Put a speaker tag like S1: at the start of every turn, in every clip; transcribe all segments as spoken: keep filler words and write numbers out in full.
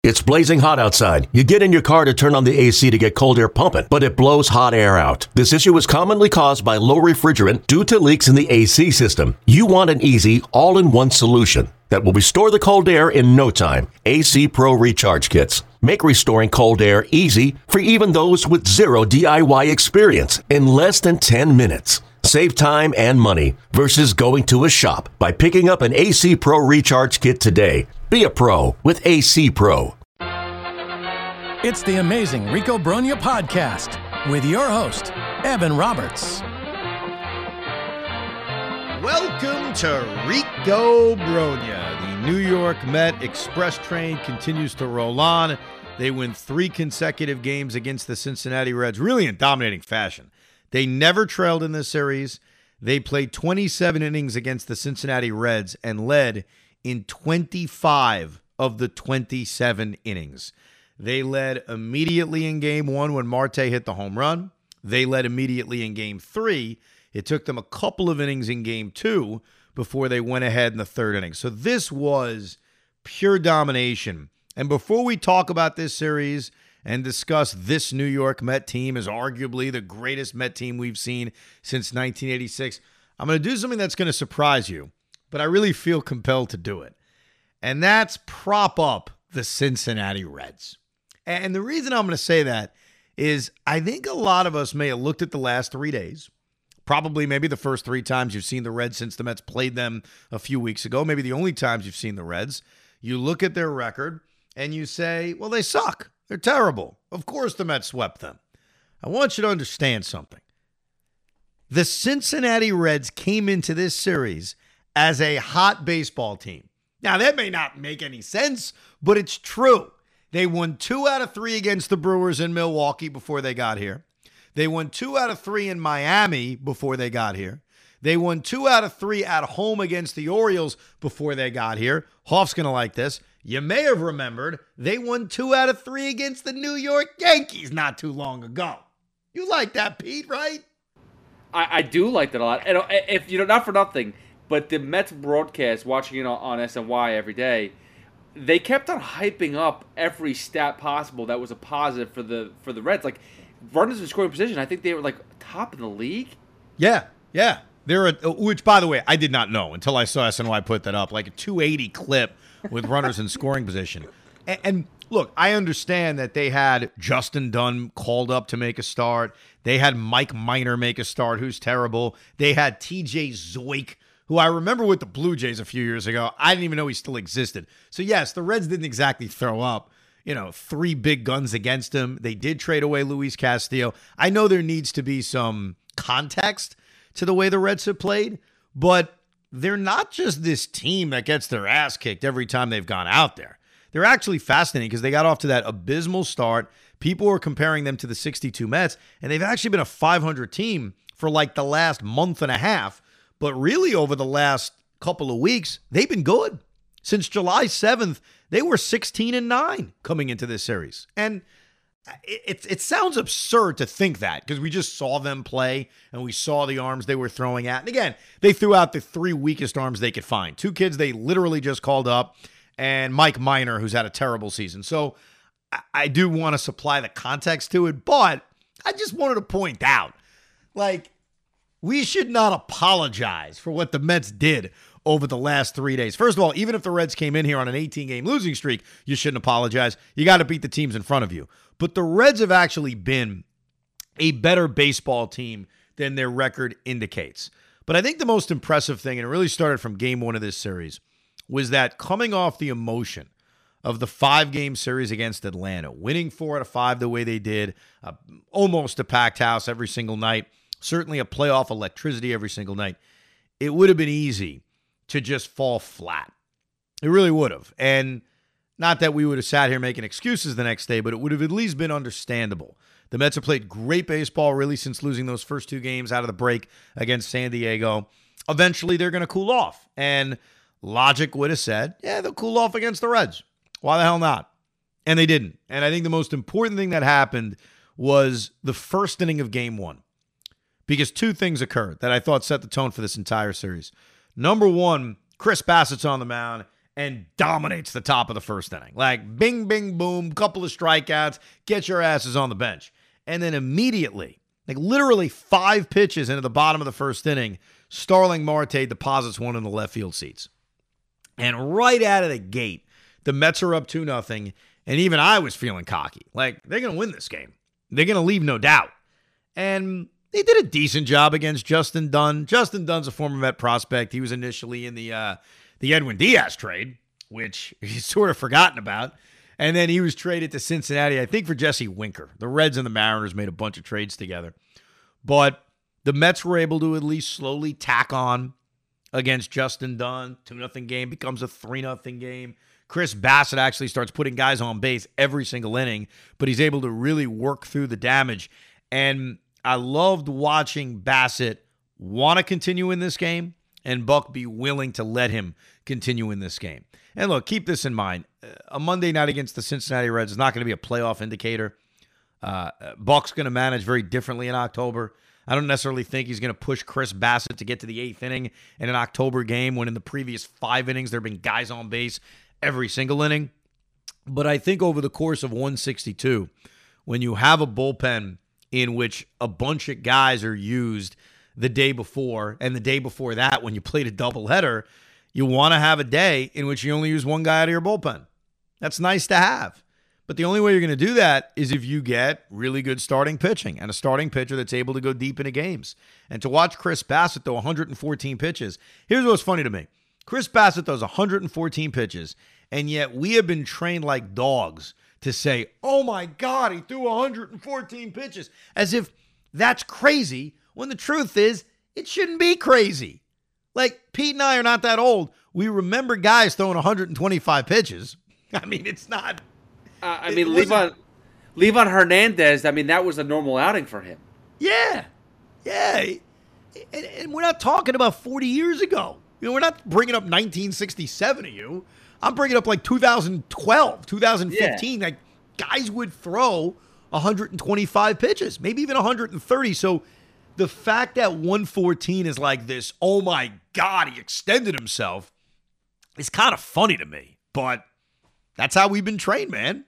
S1: It's blazing hot outside. You get in your car to turn on the A C to get cold air pumping, but it blows hot air out. This issue is commonly caused by low refrigerant due to leaks in the A C system. You want an easy, all-in-one solution that will restore the cold air in no time. A C Pro Recharge Kits make restoring cold air easy for even those with zero D I Y experience in less than ten minutes. Save time and money versus going to a shop by picking up an A C Pro Recharge Kit today. Be a pro with A C Pro.
S2: It's the Amazing Rico Brogna podcast with your host, Evan Roberts.
S3: Welcome to Rico Brogna. The New York Met Express train continues to roll on. They win three consecutive games against the Cincinnati Reds, really in dominating fashion. They never trailed in this series. They played twenty-seven innings against the Cincinnati Reds and led in twenty-five of the twenty-seven innings. They led immediately in game one when Marte hit the home run. They led immediately in game three. It took them a couple of innings in game two before they went ahead in the third inning. So this was pure domination. And before we talk about this series and discuss this New York Met team as arguably the greatest Met team we've seen since nineteen eighty-six, I'm going to do something that's going to surprise you, but I really feel compelled to do it. And that's prop up the Cincinnati Reds. And the reason I'm going to say that is I think a lot of us may have looked at the last three days, probably maybe the first three times you've seen the Reds since the Mets played them a few weeks ago, maybe the only times you've seen the Reds. You look at their record and you say, well, they suck. They're terrible. Of course the Mets swept them. I want you to understand something. The Cincinnati Reds came into this series as a hot baseball team. Now, that may not make any sense, but it's true. They won two out of three against the Brewers in Milwaukee before they got here. They won two out of three in Miami before they got here. They won two out of three at home against the Orioles before they got here. Hoff's going to like this. You may have remembered they won two out of three against the New York Yankees not too long ago. You like that, Pete, right?
S4: I, I do like that a lot. And if you know, not for nothing, but the Mets broadcast, watching it on S N Y every day, they kept on hyping up every stat possible that was a positive for the for the Reds. Like runners in scoring position, I think they were like top in the league.
S3: Yeah, yeah. They're a, which, by the way, I did not know until I saw S N Y put that up, like a two eighty clip with runners in scoring position. And, and look, I understand that they had Justin Dunn called up to make a start. They had Mike Minor make a start, who's terrible. They had T J Zeuch, who I remember with the Blue Jays a few years ago. I didn't even know he still existed. So, yes, the Reds didn't exactly throw up, you know, three big guns against him. They did trade away Luis Castillo. I know there needs to be some context to the way the Reds have played, but they're not just this team that gets their ass kicked every time they've gone out there. They're actually fascinating because they got off to that abysmal start. People were comparing them to the sixty-two Mets, and they've actually been a five hundred team for like the last month and a half. But really over the last couple of weeks, they've been good. Since July seventh, they were sixteen and nine coming into this series. And it, it, it sounds absurd to think that because we just saw them play and we saw the arms they were throwing at. And again, they threw out the three weakest arms they could find. Two kids they literally just called up, and Mike Minor, who's had a terrible season. So I, I do want to supply the context to it, but I just wanted to point out, like, we should not apologize for what the Mets did over the last three days. First of all, even if the Reds came in here on an eighteen-game losing streak, you shouldn't apologize. You got to beat the teams in front of you. But the Reds have actually been a better baseball team than their record indicates. But I think the most impressive thing, and it really started from game one of this series, was that coming off the emotion of the five-game series against Atlanta, winning four out of five the way they did, uh, almost a packed house every single night, certainly a playoff electricity every single night, it would have been easy to just fall flat. It really would have. And not that we would have sat here making excuses the next day, but it would have at least been understandable. The Mets have played great baseball really since losing those first two games out of the break against San Diego. Eventually, they're going to cool off. And logic would have said, yeah, they'll cool off against the Reds. Why the hell not? And they didn't. And I think the most important thing that happened was the first inning of game one. Because two things occurred that I thought set the tone for this entire series. Number one, Chris Bassett's on the mound, and dominates the top of the first inning. Like, bing, bing, boom, couple of strikeouts, get your asses on the bench. And then immediately, like literally five pitches into the bottom of the first inning, Starling Marte deposits one in the left field seats. And right out of the gate, the Mets are up two nothing, and even I was feeling cocky. Like, they're going to win this game. They're going to leave no doubt. And they did a decent job against Justin Dunn. Justin Dunn's a former Met prospect. He was initially in the uh, the Edwin Diaz trade, which he's sort of forgotten about. And then he was traded to Cincinnati, I think, for Jesse Winker. The Reds and the Mariners made a bunch of trades together. But the Mets were able to at least slowly tack on against Justin Dunn. two nothing game becomes a three nothing game. Chris Bassitt actually starts putting guys on base every single inning, but he's able to really work through the damage. And I loved watching Bassitt want to continue in this game and Buck be willing to let him continue in this game. And look, keep this in mind. A Monday night against the Cincinnati Reds is not going to be a playoff indicator. Uh, Buck's going to manage very differently in October. I don't necessarily think he's going to push Chris Bassitt to get to the eighth inning in an October game when in the previous five innings there have been guys on base every single inning. But I think over the course of one sixty-two, when you have a bullpen in which a bunch of guys are used the day before, and the day before that when you played a doubleheader, you want to have a day in which you only use one guy out of your bullpen. That's nice to have. But the only way you're going to do that is if you get really good starting pitching and a starting pitcher that's able to go deep into games. And to watch Chris Bassitt throw one hundred fourteen pitches, here's what's funny to me. Chris Bassitt throws one hundred fourteen pitches, and yet we have been trained like dogs to say, oh my God, he threw one hundred fourteen pitches, as if that's crazy, when the truth is, it shouldn't be crazy. Like, Pete and I are not that old. We remember guys throwing one hundred twenty-five pitches. I mean, it's not...
S4: Uh, I mean, Levon, Levon Hernandez, I mean, that was a normal outing for him.
S3: Yeah. Yeah. And, and we're not talking about forty years ago. You know, we're not bringing up nineteen sixty-seven to you. I'm bringing up like two thousand twelve, two thousand fifteen. Yeah. Like, guys would throw one hundred twenty-five pitches, maybe even one hundred thirty. So the fact that one fourteen is like this, oh my God, he extended himself, is kind of funny to me. But that's how we've been trained, man.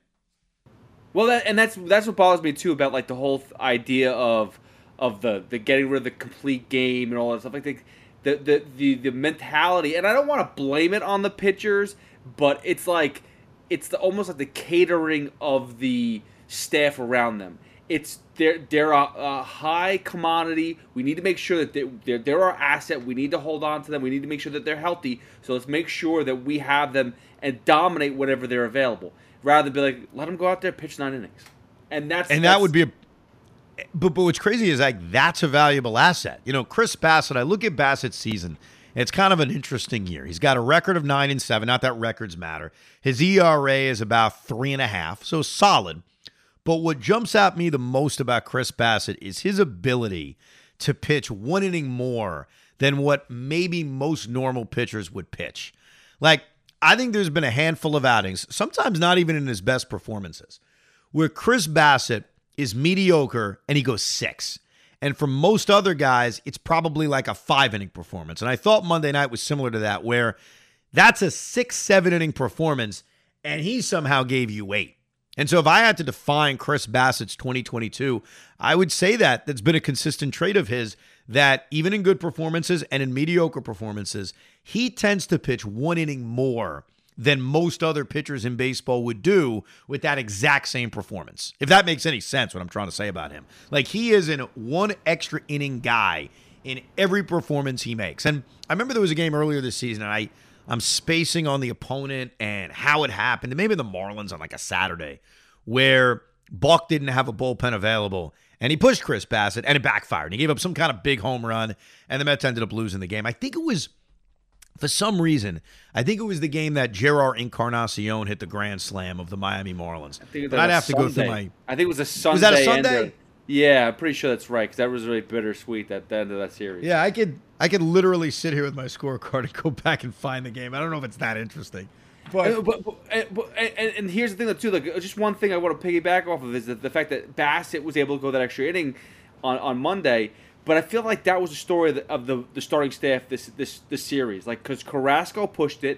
S4: Well, that, and that's that's what bothers me too about like the whole th- idea of of the the getting rid of the complete game and all that stuff. Like the the the the, the mentality, and I don't want to blame it on the pitchers, but it's like it's the, almost like the catering of the staff around them. It's they're they're a, a high commodity. We need to make sure that they, they're they're our asset. We need to hold on to them. We need to make sure that they're healthy. So let's make sure that we have them and dominate whenever they're available. Rather than be like, let them go out there, pitch nine innings, and that's
S3: and
S4: that's,
S3: that would be a. But but what's crazy is like that's a valuable asset. You know, Chris Bassitt. I look at Bassitt's season. It's kind of an interesting year. He's got a record of nine and seven. Not that records matter. His E R A is about three and a half, so solid. But what jumps at me the most about Chris Bassitt is his ability to pitch one inning more than what maybe most normal pitchers would pitch. Like, I think there's been a handful of outings, sometimes not even in his best performances, where Chris Bassitt is mediocre and he goes six. And for most other guys, it's probably like a five-inning performance. And I thought Monday night was similar to that, where that's a six, seven-inning performance, and he somehow gave you eight. And so if I had to define Chris Bassitt's twenty twenty-two, I would say that that's been a consistent trait of his, that even in good performances and in mediocre performances, he tends to pitch one inning more than most other pitchers in baseball would do with that exact same performance. If that makes any sense, what I'm trying to say about him. Like, he is an one extra inning guy in every performance he makes. And I remember there was a game earlier this season, and I I'm spacing on the opponent and how it happened, and maybe the Marlins on like a Saturday, where Buck didn't have a bullpen available, and he pushed Chris Bassitt, and it backfired. And he gave up some kind of big home run, and the Mets ended up losing the game. I think it was, for some reason, I think it was the game that Gerard Encarnacion hit the grand slam of the Miami Marlins. I think it was I'd have Sunday. to go through my...
S4: I think it was a Sunday.
S3: Was that a Sunday?
S4: Ender. Yeah, I'm pretty sure that's right, because that was really bittersweet at the end of that series.
S3: Yeah, I could I could literally sit here with my scorecard and go back and find the game. I don't know if it's that interesting. But,
S4: and, but, but, but and, and here's the thing, though, too. Like, just one thing I want to piggyback off of is that the fact that Bassitt was able to go that extra inning on, on Monday. But I feel like that was the story of the, of the, the starting staff this this this series. Like, because Carrasco pushed it,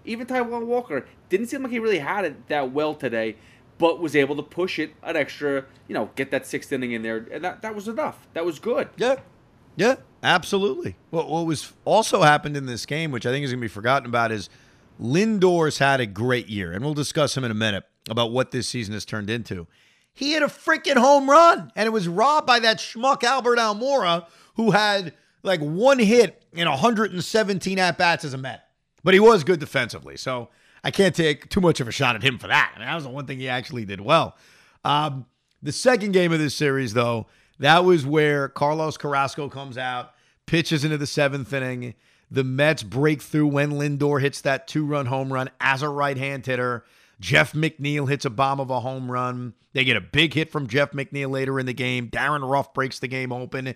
S4: Even Taijuan Walker didn't seem like he really had it that well today, but was able to push it an extra, you know, get that sixth inning in there, and that, that was enough. That was good.
S3: Yeah, yeah, absolutely. What, what was also happened in this game, which I think is going to be forgotten about, is Lindor's had a great year, and we'll discuss him in a minute about what this season has turned into. He hit a freaking home run, and it was robbed by that schmuck Albert Almora, who had like one hit in one hundred seventeen at-bats as a Met. But he was good defensively, so I can't take too much of a shot at him for that. I mean, that was the one thing he actually did well. Um, the second game of this series, though, that was where Carlos Carrasco comes out, pitches into the seventh inning. The Mets break through when Lindor hits that two-run home run as a right-hand hitter. Jeff McNeil hits a bomb of a home run. They get a big hit from Jeff McNeil later in the game. Darren Ruff breaks the game open.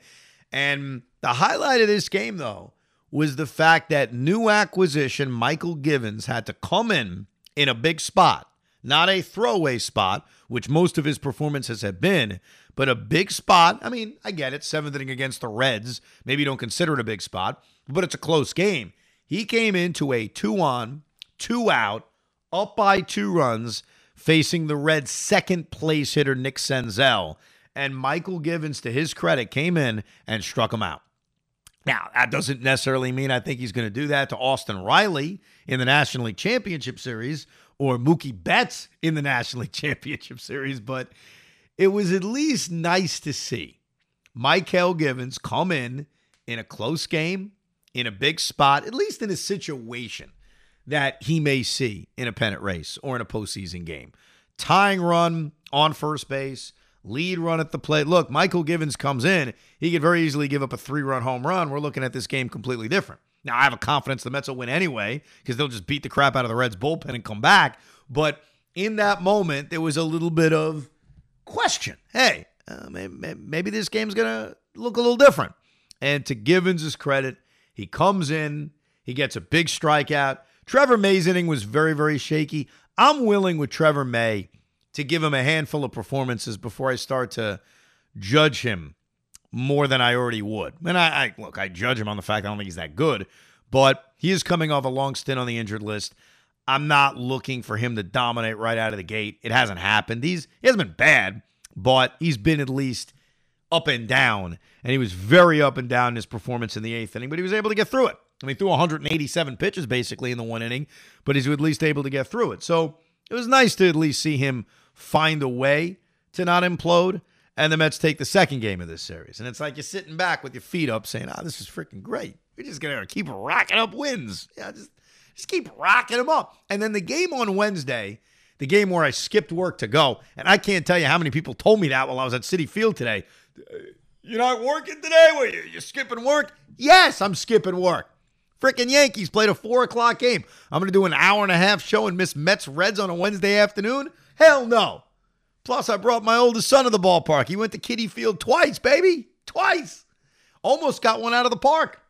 S3: And the highlight of this game, though, was the fact that new acquisition Michael Givens had to come in in a big spot. Not a throwaway spot, which most of his performances have been, but a big spot. I mean, I get it, seventh inning against the Reds. Maybe you don't consider it a big spot, but it's a close game. He came into a two-on, two-out, up by two runs, facing the Reds' second-place hitter, Nick Senzel. And Michael Givens, to his credit, came in and struck him out. Now, that doesn't necessarily mean I think he's going to do that to Austin Riley in the National League Championship Series or Mookie Betts in the National League Championship Series, but it was at least nice to see Michael Givens come in in a close game, in a big spot, at least in a situation that he may see in a pennant race or in a postseason game. Tying run on first base, lead run at the plate. Look, Michael Givens comes in. He could very easily give up a three-run home run. We're looking at this game completely different. Now, I have a confidence the Mets will win anyway because they'll just beat the crap out of the Reds bullpen and come back. But in that moment, there was a little bit of question. Hey, uh, maybe, maybe this game's going to look a little different. And to Givens' credit, he comes in. He gets a big strikeout. Trevor May's inning was very, very shaky. I'm willing with Trevor May to give him a handful of performances before I start to judge him more than I already would. And I, I look, I judge him on the fact I don't think he's that good, but he is coming off a long stint on the injured list. I'm not looking for him to dominate right out of the gate. It hasn't happened. He's he hasn't been bad, but he's been at least up and down, and he was very up and down in his performance in the eighth inning, but he was able to get through it. I mean, he threw one hundred eighty-seven pitches basically in the one inning, but he's at least able to get through it. So it was nice to at least see him find a way to not implode, and the Mets take the second game of this series. And it's like you're sitting back with your feet up saying, oh, this is freaking great. We're just going to keep racking up wins. Yeah, just, just keep racking them up. And then the game on Wednesday, the game where I skipped work to go, and I can't tell you how many people told me that while I was at Citi Field today. You're not working today? What, you, you're skipping work? Yes, I'm skipping work. Frickin' Yankees played a four o'clock game. I'm going to do an hour and a half show and miss Mets Reds on a Wednesday afternoon? Hell no. Plus, I brought my oldest son to the ballpark. He went to Kiddie Field twice, baby. Twice. Almost got one out of the park.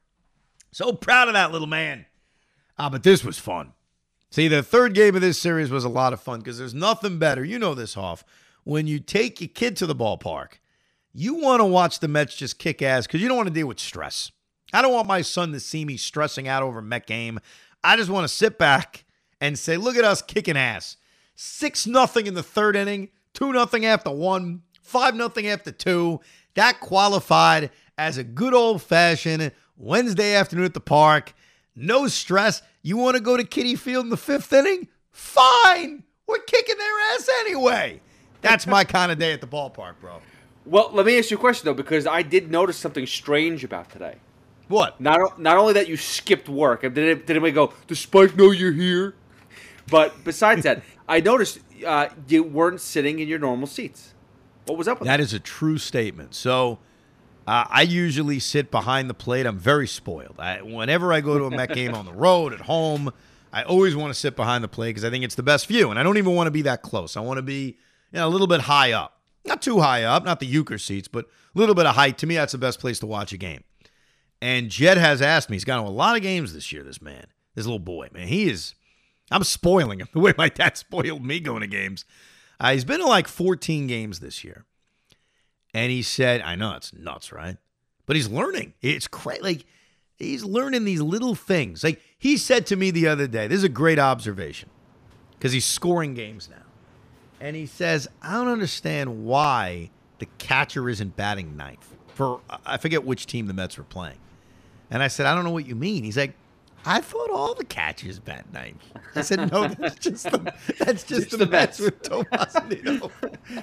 S3: So proud of that little man. Ah, but this was fun. See, the third game of this series was a lot of fun because there's nothing better. You know this, Hoff. When you take your kid to the ballpark, you want to watch the Mets just kick ass because you don't want to deal with stress. I don't want my son to see me stressing out over a Met game. I just want to sit back and say, look at us kicking ass. six nothing in the third inning, two nothing after one, five nothing after two. That qualified as a good old-fashioned Wednesday afternoon at the park. No stress. You want to go to Kiddie Field in the fifth inning? Fine. We're kicking their ass anyway. That's my kind of day at the ballpark, bro.
S4: Well, let me ask you a question, though, because I did notice something strange about today.
S3: What?
S4: Not not only that you skipped work, did, it, did anybody go, does Spike know you're here? But besides that, I noticed uh, you weren't sitting in your normal seats. What was up with that?
S3: That is a true statement. So uh, I usually sit behind the plate. I'm very spoiled. I, whenever I go to a Met game on the road, at home, I always want to sit behind the plate because I think it's the best view. And I don't even want to be that close. I want to be you know, a little bit high up. Not too high up, not the euchre seats, but a little bit of height. To me, that's the best place to watch a game. And Jed has asked me, he's gone to a lot of games this year, this man, this little boy, man. He is, I'm spoiling him the way my dad spoiled me going to games. Uh, he's been to like fourteen games this year. And he said, I know, it's nuts, right? But he's learning. It's crazy. Like, He's learning these little things. Like he said to me the other day, this is a great observation because he's scoring games now. And he says, I don't understand why the catcher isn't batting ninth. For I forget which team the Mets were playing. And I said, I don't know what you mean. He's like, I thought all the catchers bat ninth. I said, no, that's just the, that's just, just the, the Mets, Mets with Tomas Nido.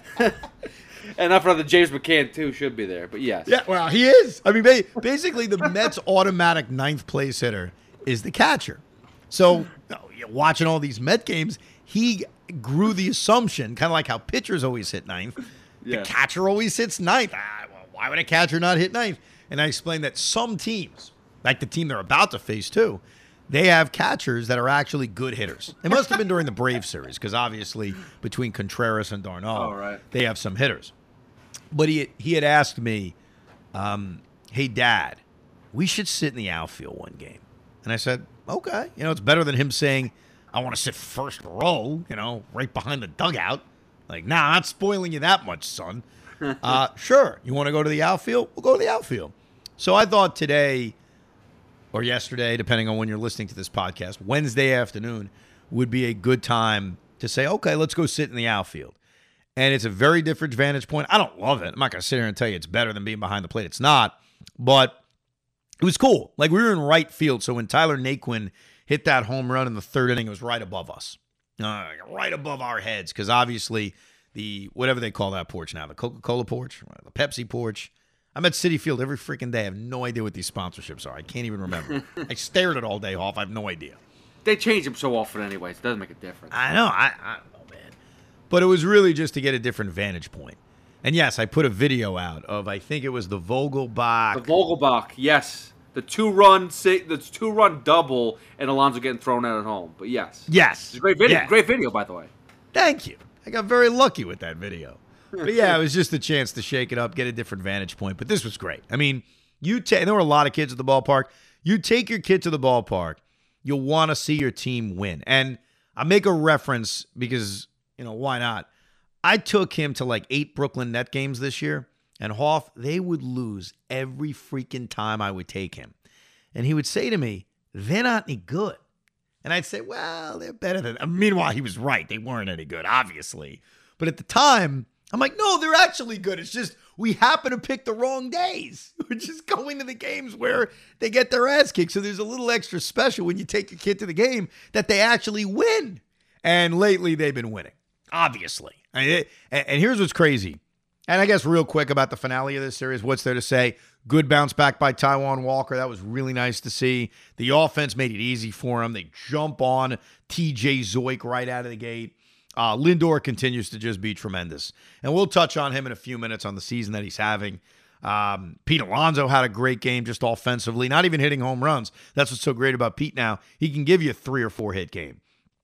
S4: And not for the James McCann, too, should be there. But yes.
S3: Yeah, well, he is. I mean, basically, the Mets' automatic ninth place hitter is the catcher. So, watching all these Met games, he grew the assumption, kind of like how pitchers always hit ninth. Yeah. The catcher always hits ninth. Ah, well, why would a catcher not hit ninth? And I explained that some teams, like the team they're about to face, too, they have catchers that are actually good hitters. It must have been during the Braves series, because obviously, between Contreras and Darno,
S4: oh, right.
S3: they have some hitters. But he he had asked me, um, hey, Dad, we should sit in the outfield one game. And I said, okay. You know, it's better than him saying, I want to sit first row, you know, right behind the dugout. Like, nah, I'm not spoiling you that much, son. uh, sure, you want to go to the outfield? We'll go to the outfield. So I thought today or yesterday, depending on when you're listening to this podcast, Wednesday afternoon would be a good time to say, okay, let's go sit in the outfield. And it's a very different vantage point. I don't love it. I'm not going to sit here and tell you it's better than being behind the plate. It's not. But it was cool. Like, we were in right field. So when Tyler Naquin hit that home run in the third inning, it was right above us. Uh, right above our heads. Because obviously, the whatever they call that porch now, the Coca-Cola porch, the Pepsi porch. I'm at Citi Field every freaking day. I have no idea what these sponsorships are. I can't even remember. I stared at it all day, Hoff. I have no idea.
S4: They change them so often anyways. It doesn't make a difference.
S3: I know. I, I don't know, man. But it was really just to get a different vantage point. And yes, I put a video out of, I think it was the Vogelbach.
S4: The Vogelbach, yes. The two-run the two-run double and Alonso getting thrown out at home. But yes.
S3: Yes.
S4: It's a great video.
S3: Yeah.
S4: Great video, by the way.
S3: Thank you. I got very lucky with that video. But yeah, it was just a chance to shake it up, get a different vantage point. But this was great. I mean, you ta- there were a lot of kids at the ballpark. You take your kid to the ballpark, you'll want to see your team win. And I make a reference because, you know, why not? I took him to like eight Brooklyn Net games this year, and Hoff, they would lose every freaking time I would take him. And he would say to me, they're not any good. And I'd say, well, they're better than... Meanwhile, he was right. They weren't any good, obviously. But at the time, I'm like, no, they're actually good. It's just we happen to pick the wrong days. We're just going to the games where they get their ass kicked. So there's a little extra special when you take your kid to the game that they actually win. And lately, they've been winning, obviously. And, it, and here's what's crazy. And I guess real quick about the finale of this series, what's there to say? Good bounce back by Taijuan Walker. That was really nice to see. The offense made it easy for him. They jump on T J Zoik right out of the gate. Uh, Lindor continues to just be tremendous. And we'll touch on him in a few minutes on the season that he's having. Um, Pete Alonso had a great game just offensively, not even hitting home runs. That's what's so great about Pete now. He can give you a three or four hit game.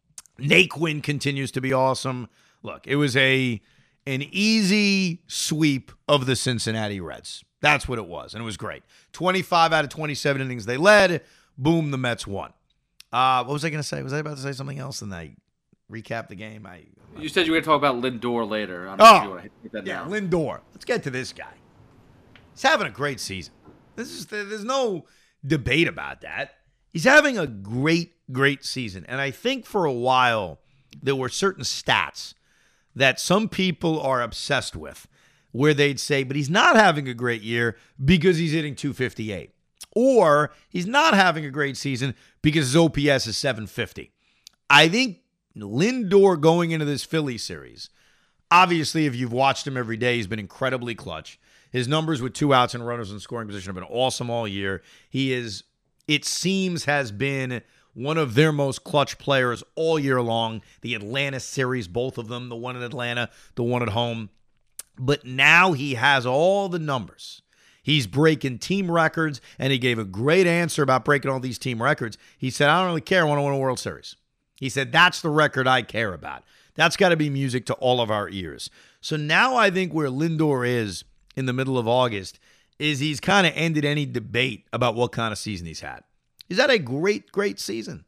S3: Naquin continues to be awesome. Look, it was a an easy sweep of the Cincinnati Reds. That's what it was, and it was great. twenty-five out of twenty-seven innings they led. Boom, the Mets won. Uh, what was I going to say? Was I about to say something else? And I recap the game. I
S4: You said you were going to talk about Lindor later. I don't
S3: oh,
S4: know if you want to hit that
S3: yeah,
S4: now.
S3: Lindor. Let's get to this guy. He's having a great season. This is There's no debate about that. He's having a great, great season. And I think for a while there were certain stats that some people are obsessed with where they'd say, but he's not having a great year because he's hitting two fifty-eight. Or he's not having a great season because his O P S is seven fifty. I think Lindor going into this Philly series, obviously if you've watched him every day, he's been incredibly clutch. His numbers with two outs and runners in scoring position have been awesome all year. He is, it seems, has been one of their most clutch players all year long. The Atlanta series, both of them, the one in Atlanta, the one at home. But now he has all the numbers. He's breaking team records, and he gave a great answer about breaking all these team records. He said, I don't really care. I want to win a World Series. He said, that's the record I care about. That's got to be music to all of our ears. So now I think where Lindor is in the middle of August is he's kind of ended any debate about what kind of season he's had. He's had a great, great season.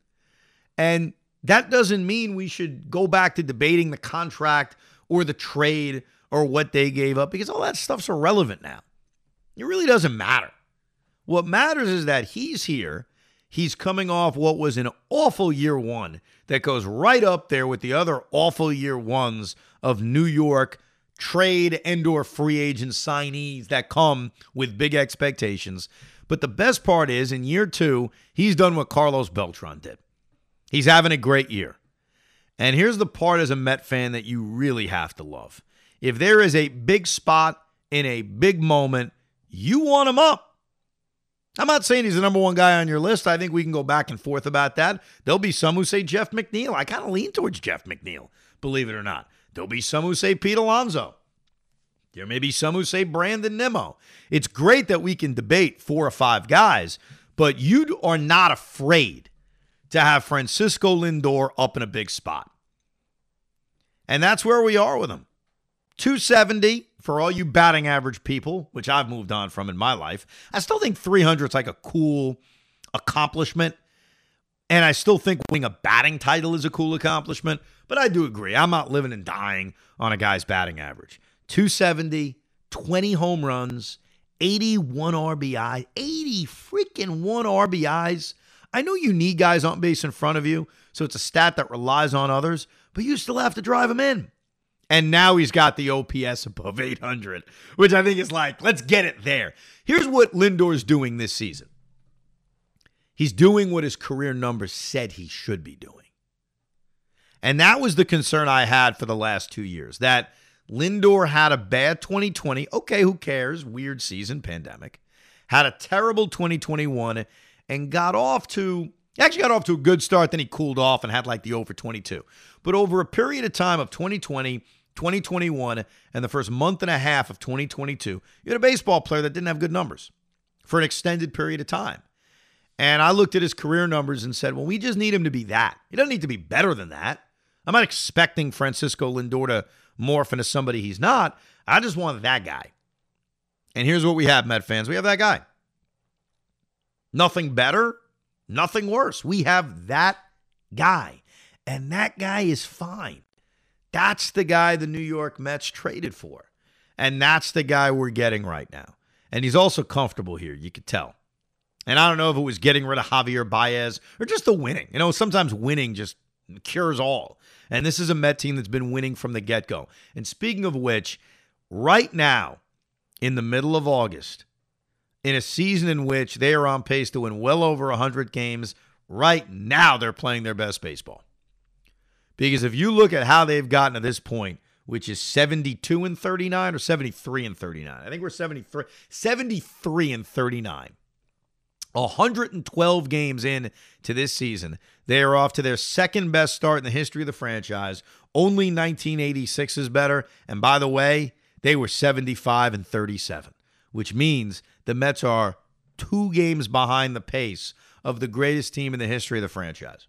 S3: And that doesn't mean we should go back to debating the contract or the trade or what they gave up, because all that stuff's irrelevant now. It really doesn't matter. What matters is that he's here. He's coming off what was an awful year one that goes right up there with the other awful year ones of New York trade and or free agent signees that come with big expectations. But the best part is, in year two, he's done what Carlos Beltran did. He's having a great year. And here's the part as a Met fan that you really have to love. If there is a big spot in a big moment, you want him up. I'm not saying he's the number one guy on your list. I think we can go back and forth about that. There'll be some who say Jeff McNeil. I kind of lean towards Jeff McNeil, believe it or not. There'll be some who say Pete Alonso. There may be some who say Brandon Nimmo. It's great that we can debate four or five guys, but you are not afraid to have Francisco Lindor up in a big spot. And that's where we are with him. two seventy for all you batting average people, which I've moved on from in my life. I still think three hundred is like a cool accomplishment. And I still think winning a batting title is a cool accomplishment. But I do agree. I'm not living and dying on a guy's batting average. two seventy, twenty home runs, eighty-one R B I, eighty freaking one R B Is. I know you need guys on base in front of you, so it's a stat that relies on others, but you still have to drive them in. And now he's got the O P S above eight hundred, which I think is like, let's get it there. Here's what Lindor's doing this season. He's doing what his career numbers said he should be doing. And that was the concern I had for the last two years, that Lindor had a bad twenty twenty. Okay, who cares? Weird season, pandemic. Had a terrible twenty twenty-one and got off to, actually got off to a good start. Then he cooled off and had like the over twenty-two. But over a period of time of twenty twenty, twenty twenty-one, and the first month and a half of twenty twenty-two, you had a baseball player that didn't have good numbers for an extended period of time. And I looked at his career numbers and said, well, we just need him to be that. He doesn't need to be better than that. I'm not expecting Francisco Lindor to morph into somebody he's not. I just want that guy. And here's what we have, Met fans. We have that guy. Nothing better, nothing worse. We have that guy. And that guy is fine. That's the guy the New York Mets traded for. And that's the guy we're getting right now. And he's also comfortable here, you could tell. And I don't know if it was getting rid of Javier Baez or just the winning. You know, sometimes winning just cures all. And this is a Met team that's been winning from the get-go. And speaking of which, right now, in the middle of August, in a season in which they are on pace to win well over one hundred games, right now they're playing their best baseball. Because if you look at how they've gotten to this point, which is seventy-two and thirty-nine or seventy-three and thirty-nine. I think we're seventy-three, seventy-three and thirty-nine. one hundred twelve games in to this season. They are off to their second best start in the history of the franchise. Only nineteen eighty-six is better. And by the way, they were seventy-five and thirty-seven, which means the Mets are two games behind the pace of the greatest team in the history of the franchise.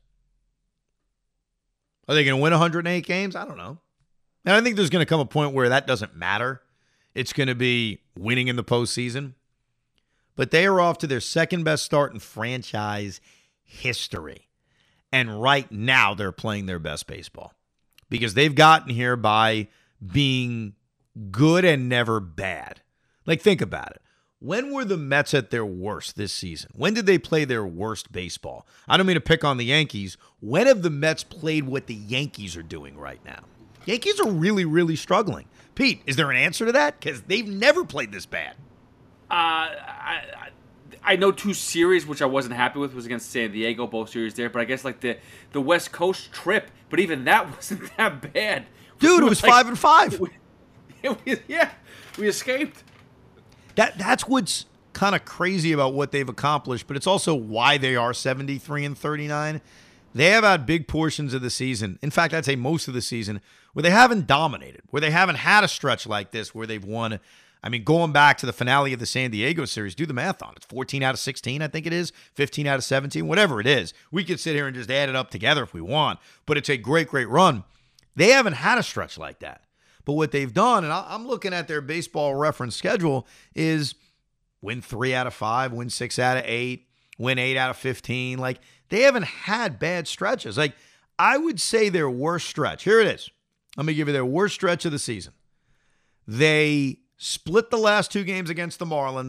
S3: Are they going to win one hundred eight games? I don't know. And I think there's going to come a point where that doesn't matter. It's going to be winning in the postseason. But they are off to their second best start in franchise history. And right now they're playing their best baseball. Because they've gotten here by being good and never bad. Like, think about it. When were the Mets at their worst this season? When did they play their worst baseball? I don't mean to pick on the Yankees. When have the Mets played what the Yankees are doing right now? Yankees are really, really struggling. Pete, is there an answer to that? Because they've never played this bad.
S4: Uh, I, I I know two series which I wasn't happy with was against San Diego, both series there. But I guess like the, the West Coast trip, but even that wasn't that bad.
S3: Dude, it was like, five and five.
S4: We, we, yeah, we escaped.
S3: That that's what's kind of crazy about what they've accomplished, but it's also why they are seventy-three and thirty-nine. They have had big portions of the season. In fact, I'd say most of the season where they haven't dominated, where they haven't had a stretch like this where they've won. I mean, going back to the finale of the San Diego series, do the math on it. It's fourteen out of sixteen, I think it is, fifteen out of seventeen, whatever it is. We could sit here and just add it up together if we want, but it's a great, great run. They haven't had a stretch like that. But what they've done, and I'm looking at their baseball reference schedule, is win three out of five, win six out of eight, win eight out of fifteen. Like, they haven't had bad stretches. Like, I would say their worst stretch. Here it is. Let me give you their worst stretch of the season. They split the last two games against the Marlins,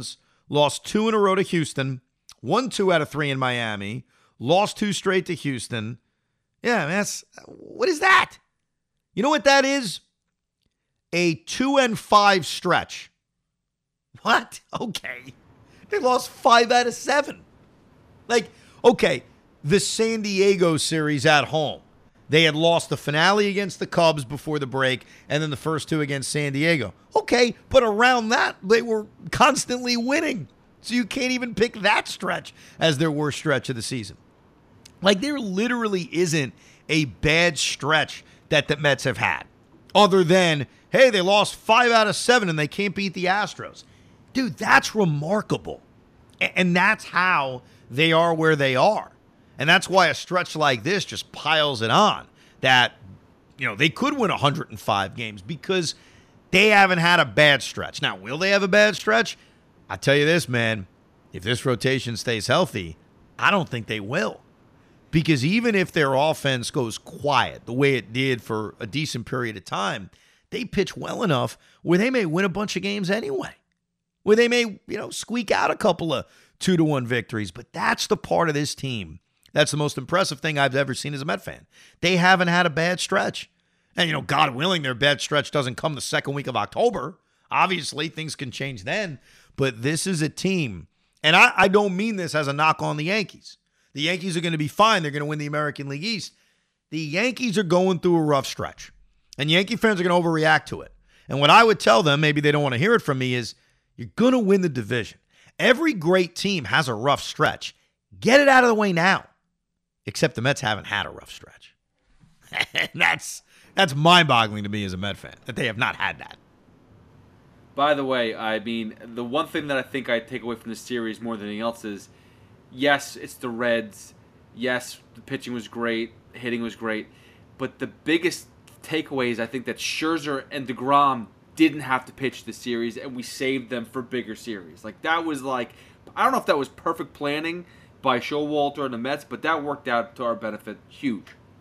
S3: lost two in a row to Houston, won two out of three in Miami, lost two straight to Houston. Yeah, man, that's, what is that? You know what that is? A two and five stretch. What? Okay. They lost five out of seven. Like, okay, the San Diego series at home. They had lost the finale against the Cubs before the break, and then the first two against San Diego. Okay, but around that, they were constantly winning. So you can't even pick that stretch as their worst stretch of the season. Like, there literally isn't a bad stretch that the Mets have had, other than, hey, they lost five out of seven and they can't beat the Astros. Dude, that's remarkable. And that's how they are where they are. And that's why a stretch like this just piles it on. That, you know, they could win one hundred five games because they haven't had a bad stretch. Now, will they have a bad stretch? I tell you this, man, if this rotation stays healthy, I don't think they will. Because even if their offense goes quiet the way it did for a decent period of time, they pitch well enough where they may win a bunch of games anyway. Where they may, you know, squeak out a couple of two to one victories. But that's the part of this team. That's the most impressive thing I've ever seen as a Met fan. They haven't had a bad stretch. And, you know, God willing, their bad stretch doesn't come the second week of October. Obviously, things can change then. But this is a team. And I, I don't mean this as a knock on the Yankees. The Yankees are going to be fine. They're going to win the American League East. The Yankees are going through a rough stretch. And Yankee fans are going to overreact to it. And what I would tell them, maybe they don't want to hear it from me, is you're going to win the division. Every great team has a rough stretch. Get it out of the way now. Except the Mets haven't had a rough stretch. And that's that's mind-boggling to me as a Met fan, that they have not had that.
S4: By the way, I mean, the one thing that I think I take away from this series more than anything else is, yes, it's the Reds. Yes, the pitching was great. Hitting was great. But the biggest takeaway is I think that Scherzer and DeGrom didn't have to pitch the series, and we saved them for bigger series. Like, that was like, I don't know if that was perfect planning by Showalter and the Mets, but that worked out to our benefit huge.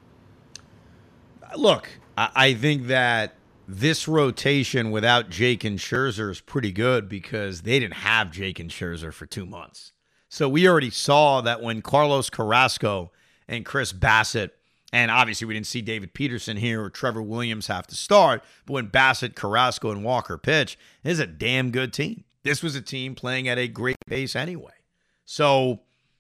S3: Look, I think that this rotation without Jake and Scherzer is pretty good because they didn't have Jake and Scherzer for two months. So we already saw that when Carlos Carrasco and Chris Bassett, and obviously we didn't see David Peterson here or Trevor Williams have to start, but when Bassett, Carrasco, and Walker pitch, this is a damn good team. This was a team playing at a great pace anyway. So,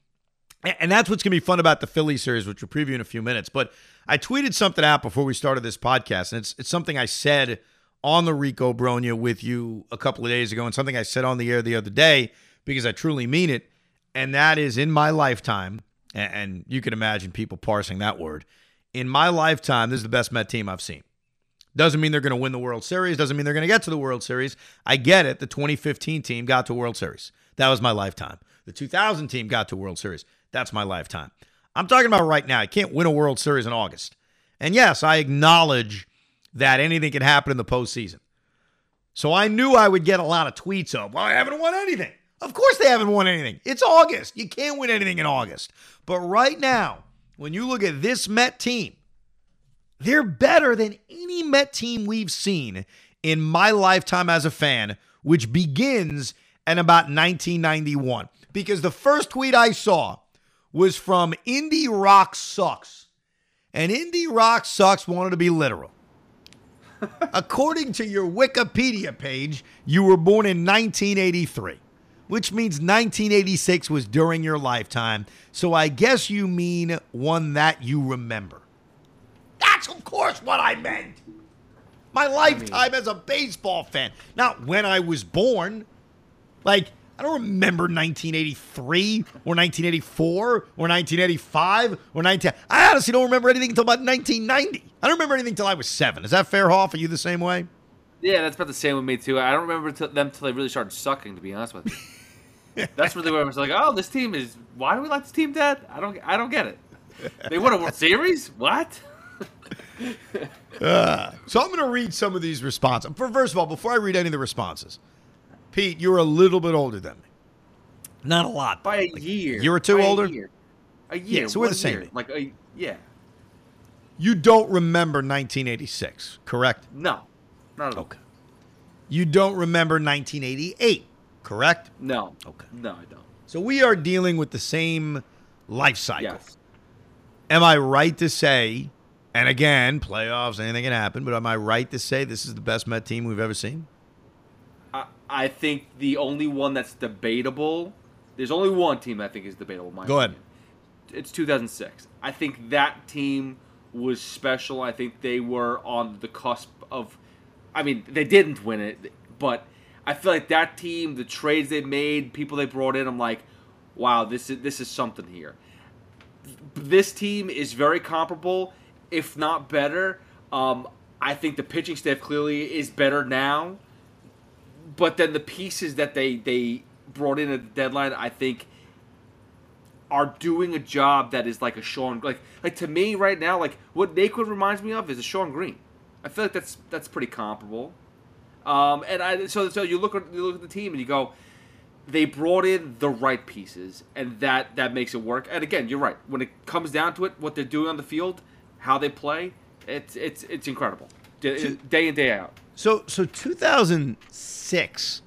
S3: and that's what's going to be fun about the Philly series, which we'll preview in a few minutes. But I tweeted something out before we started this podcast, and it's it's something I said on the Rico Brogna with you a couple of days ago, and something I said on the air the other day because I truly mean it, and that is in my lifetime, and, and you can imagine people parsing that word, in my lifetime, this is the best Met team I've seen. Doesn't mean they're going to win the World Series, doesn't mean they're going to get to the World Series. I get it, the twenty fifteen team got to World Series. That was my lifetime. The two thousand team got to World Series. That's my lifetime. I'm talking about right now. I can't win a World Series in August. And yes, I acknowledge that anything can happen in the postseason. So I knew I would get a lot of tweets of, well, I haven't won anything. Of course they haven't won anything. It's August. You can't win anything in August. But right now, when you look at this Met team, they're better than any Met team we've seen in my lifetime as a fan, which begins in about nineteen ninety-one. Because the first tweet I saw was from Indie Rock Sucks. And Indie Rock Sucks wanted to be literal. According to your Wikipedia page, you were born in nineteen eighty-three, which means nineteen eighty-six was during your lifetime. So I guess you mean one that you remember. That's, of course, what I meant. My lifetime as a baseball fan. Not when I was born. Like, I don't remember nineteen eighty-three or nineteen eighty-four or nineteen eighty-five or nineteen. I honestly don't remember anything until about nineteen ninety. I don't remember anything until I was seven. Is that fair, Hoff? Are you the same way?
S4: Yeah, that's about the same with me too. I don't remember t- them until they really started sucking. To be honest with you, that's really where I was like, "Oh, this team is. Why do we like this team, Dad? I don't. I don't get it. They won a World Series. What?"
S3: uh, so I'm going to read some of these responses. First of all, before I read any of the responses, Pete, you're a little bit older than me. Not a lot.
S4: By a like year.
S3: A year or two
S4: By
S3: older?
S4: A year. A year.
S3: Yeah, so we're the
S4: same.
S3: same.
S4: Like, a, yeah.
S3: You don't remember nineteen eighty-six, correct?
S4: No. Not at all.
S3: Okay. You don't remember nineteen eighty-eight, correct?
S4: No.
S3: Okay.
S4: No, I don't.
S3: So we are dealing with the same life cycle.
S4: Yes.
S3: Am I right to say, and again, playoffs, anything can happen, but am I right to say this is the best Met team we've ever seen?
S4: I, I think the only one that's debatable, there's only one team I think is debatable. My
S3: Go
S4: opinion. ahead. It's two thousand six. I think that team was special. I think they were on the cusp of, I mean, they didn't win it, but I feel like that team, the trades they made, people they brought in, I'm like, wow, this is this is something here. This team is very comparable, if not better. Um, I think the pitching staff clearly is better now, but then the pieces that they, they brought in at the deadline, I think, are doing a job that is like a Sean, like like to me right now, like what Naquin reminds me of is a Sean Green. I feel like that's that's pretty comparable. Um, and I so so you look at you look at the team and you go, they brought in the right pieces, and that, that makes it work. And again, you're right. When it comes down to it, what they're doing on the field, how they play, it's it's it's incredible, day, day in day out.
S3: So so two thousand six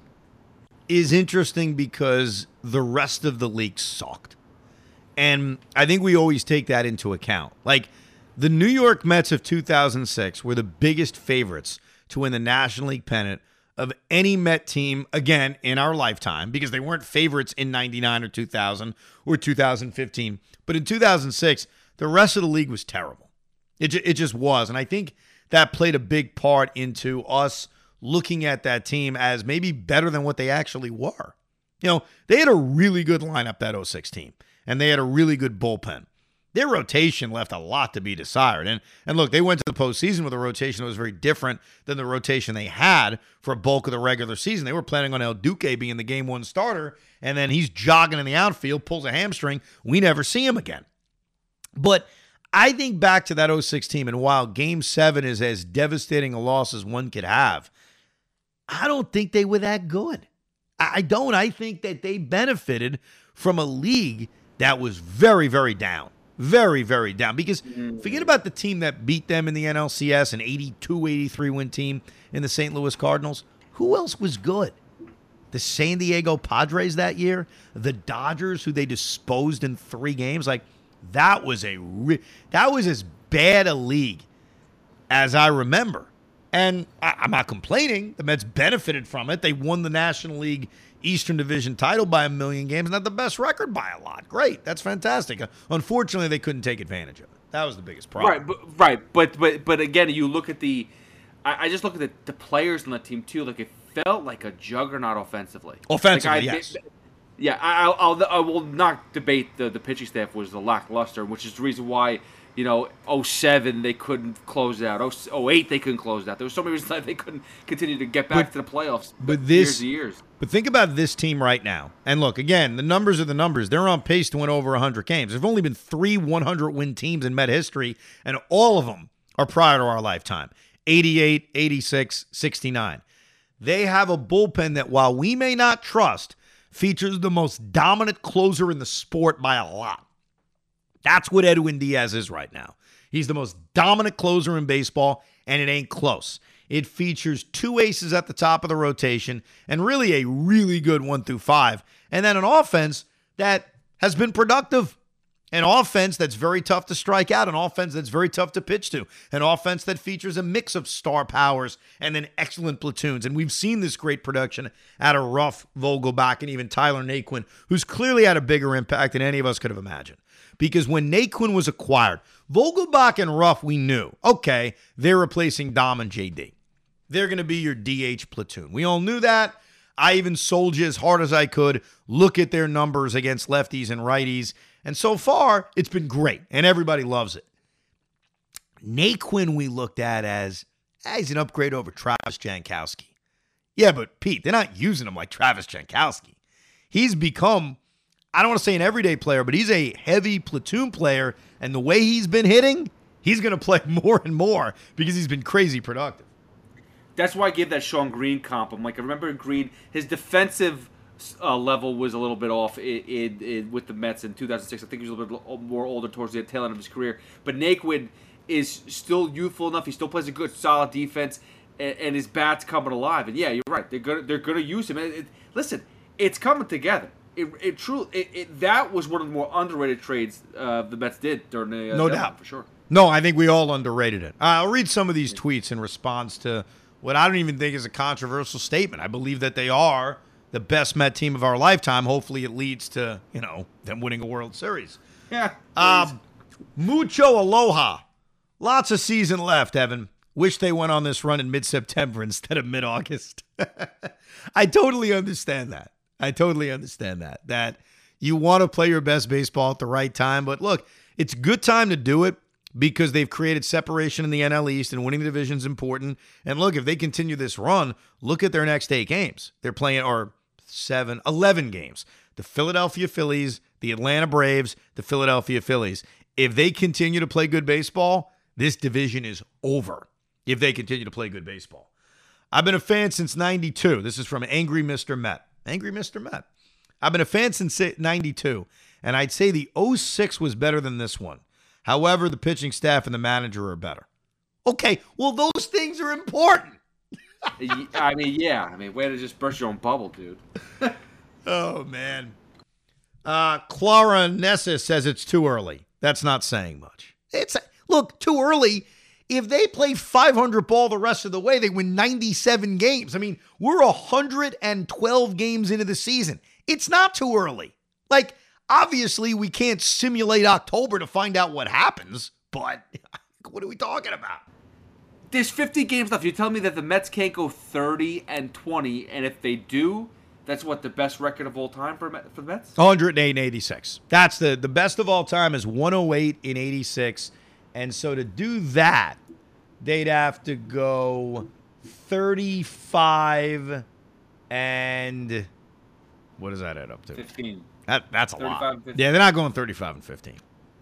S3: is interesting because the rest of the league sucked, and I think we always take that into account. Like the New York Mets of two thousand six were the biggest favorites to win the National League pennant of any Met team, again, in our lifetime, because they weren't favorites in ninety-nine or two thousand or two thousand fifteen. But in two thousand six, the rest of the league was terrible. It, ju- it just was. And I think that played a big part into us looking at that team as maybe better than what they actually were. You know, they had a really good lineup, that oh six team, and they had a really good bullpen. Their rotation left a lot to be desired. And and look, they went to the postseason with a rotation that was very different than the rotation they had for a bulk of the regular season. They were planning on El Duque being the game one starter, and then he's jogging in the outfield, pulls a hamstring. We never see him again. But I think back to that oh six team, and while game seven is as devastating a loss as one could have, I don't think they were that good. I don't. I think that they benefited from a league that was very, very down. Very, very down. Because forget about the team that beat them in the N L C S, an eighty-two eighty-three win team in the Saint Louis Cardinals. Who else was good? The San Diego Padres that year? The Dodgers, who they disposed in three games? Like, that was a re- that was as bad a league as I remember. And I- I'm not complaining. The Mets benefited from it. They won the National League Eastern Division title by a million games, not the best record by a lot. Great. That's fantastic. Unfortunately, they couldn't take advantage of it. That was the biggest problem.
S4: Right, but right, but but but again, you look at the I, I just look at the, the players on the team too. Like it felt like a juggernaut offensively.
S3: Offensively,
S4: like I,
S3: yes.
S4: They, yeah, I, I'll, I'll I will not debate the the pitching staff was the lackluster, which is the reason why, you know, oh seven they couldn't close it out. oh eight they couldn't close it out. There was so many reasons that they couldn't continue to get back
S3: but,
S4: to the playoffs.
S3: But this,
S4: years and years.
S3: But think about this team right now. And look, again, the numbers are the numbers. They're on pace to win over one hundred games. There've only been three hundred win teams in Met history, and all of them are prior to our lifetime. eighty-eight, eighty-six, sixty-nine. They have a bullpen that, while we may not trust, features the most dominant closer in the sport by a lot. That's what Edwin Diaz is right now. He's the most dominant closer in baseball, and it ain't close. It features two aces at the top of the rotation and really a really good one through five. And then an offense that has been productive. An offense that's very tough to strike out. An offense that's very tough to pitch to. An offense that features a mix of star powers and then excellent platoons. And we've seen this great production out of Ruff, Vogelbach, and even Tyler Naquin, who's clearly had a bigger impact than any of us could have imagined. Because when Naquin was acquired, Vogelbach and Ruff, we knew, okay, they're replacing Dom and J D. They're going to be your D H platoon. We all knew that. I even sold you as hard as I could. Look at their numbers against lefties and righties. And so far, it's been great, and everybody loves it. Naquin we looked at as, ah, he's an upgrade over Travis Jankowski. Yeah, but Pete, they're not using him like Travis Jankowski. He's become, I don't want to say an everyday player, but he's a heavy platoon player, and the way he's been hitting, he's going to play more and more because he's been crazy productive.
S4: That's why I give that Sean Green comp. I'm like, I remember Green, his defensive uh, level was a little bit off in, in, in, with the Mets in two thousand six. I think he was a little bit more older towards the tail end of his career. But Naquin is still youthful enough. He still plays a good, solid defense, and, and his bat's coming alive. And yeah, you're right. They're gonna they're gonna use him. And it, listen, it's coming together. It, it truly, it, it, that was one of the more underrated trades uh, the Mets did during the uh,
S3: no
S4: deadline,
S3: doubt
S4: for sure.
S3: No, I think we all underrated it. Uh, I'll read some of these tweets in response to what I don't even think is a controversial statement. I believe that they are the best Met team of our lifetime. Hopefully, it leads to you know them winning a World Series.
S4: Yeah.
S3: Um, mucho aloha. Lots of season left, Evan. Wish they went on this run in mid-September instead of mid-August. I totally understand that. I totally understand that. That you want to play your best baseball at the right time. But look, it's a good time to do it because they've created separation in the N L East and winning the division is important. And look, if they continue this run, look at their next eight games. They're playing, or seven, eleven games. The Philadelphia Phillies, the Atlanta Braves, the Philadelphia Phillies. If they continue to play good baseball, this division is over. If they continue to play good baseball. I've been a fan since ninety-two. This is from Angry Mister Met. Angry Mister Met. I've been a fan since ninety-two, and I'd say the oh six was better than this one. However, the pitching staff and the manager are better. Okay, well, those things are important.
S4: I mean, yeah. I mean, way to just burst your own bubble, dude.
S3: Oh, man. Uh, Clara Nessa says it's too early. That's not saying much. It's Look, too early. If they play five hundred ball the rest of the way, they win ninety-seven games. I mean, we're one hundred twelve games into the season. It's not too early. Like, obviously, we can't simulate October to find out what happens, but what are we talking about?
S4: There's fifty games left. You're telling me that the Mets can't go thirty and twenty, and if they do, that's what, the best record of all time for, for the Mets?
S3: one hundred eight and eighty-six. That's the, the best of all time is one oh eight and eighty-six. And so to do that, they'd have to go thirty-five and what does that add up to?
S4: fifteen.
S3: That that's a lot.
S4: fifteen.
S3: Yeah, they're not going thirty-five and fifteen.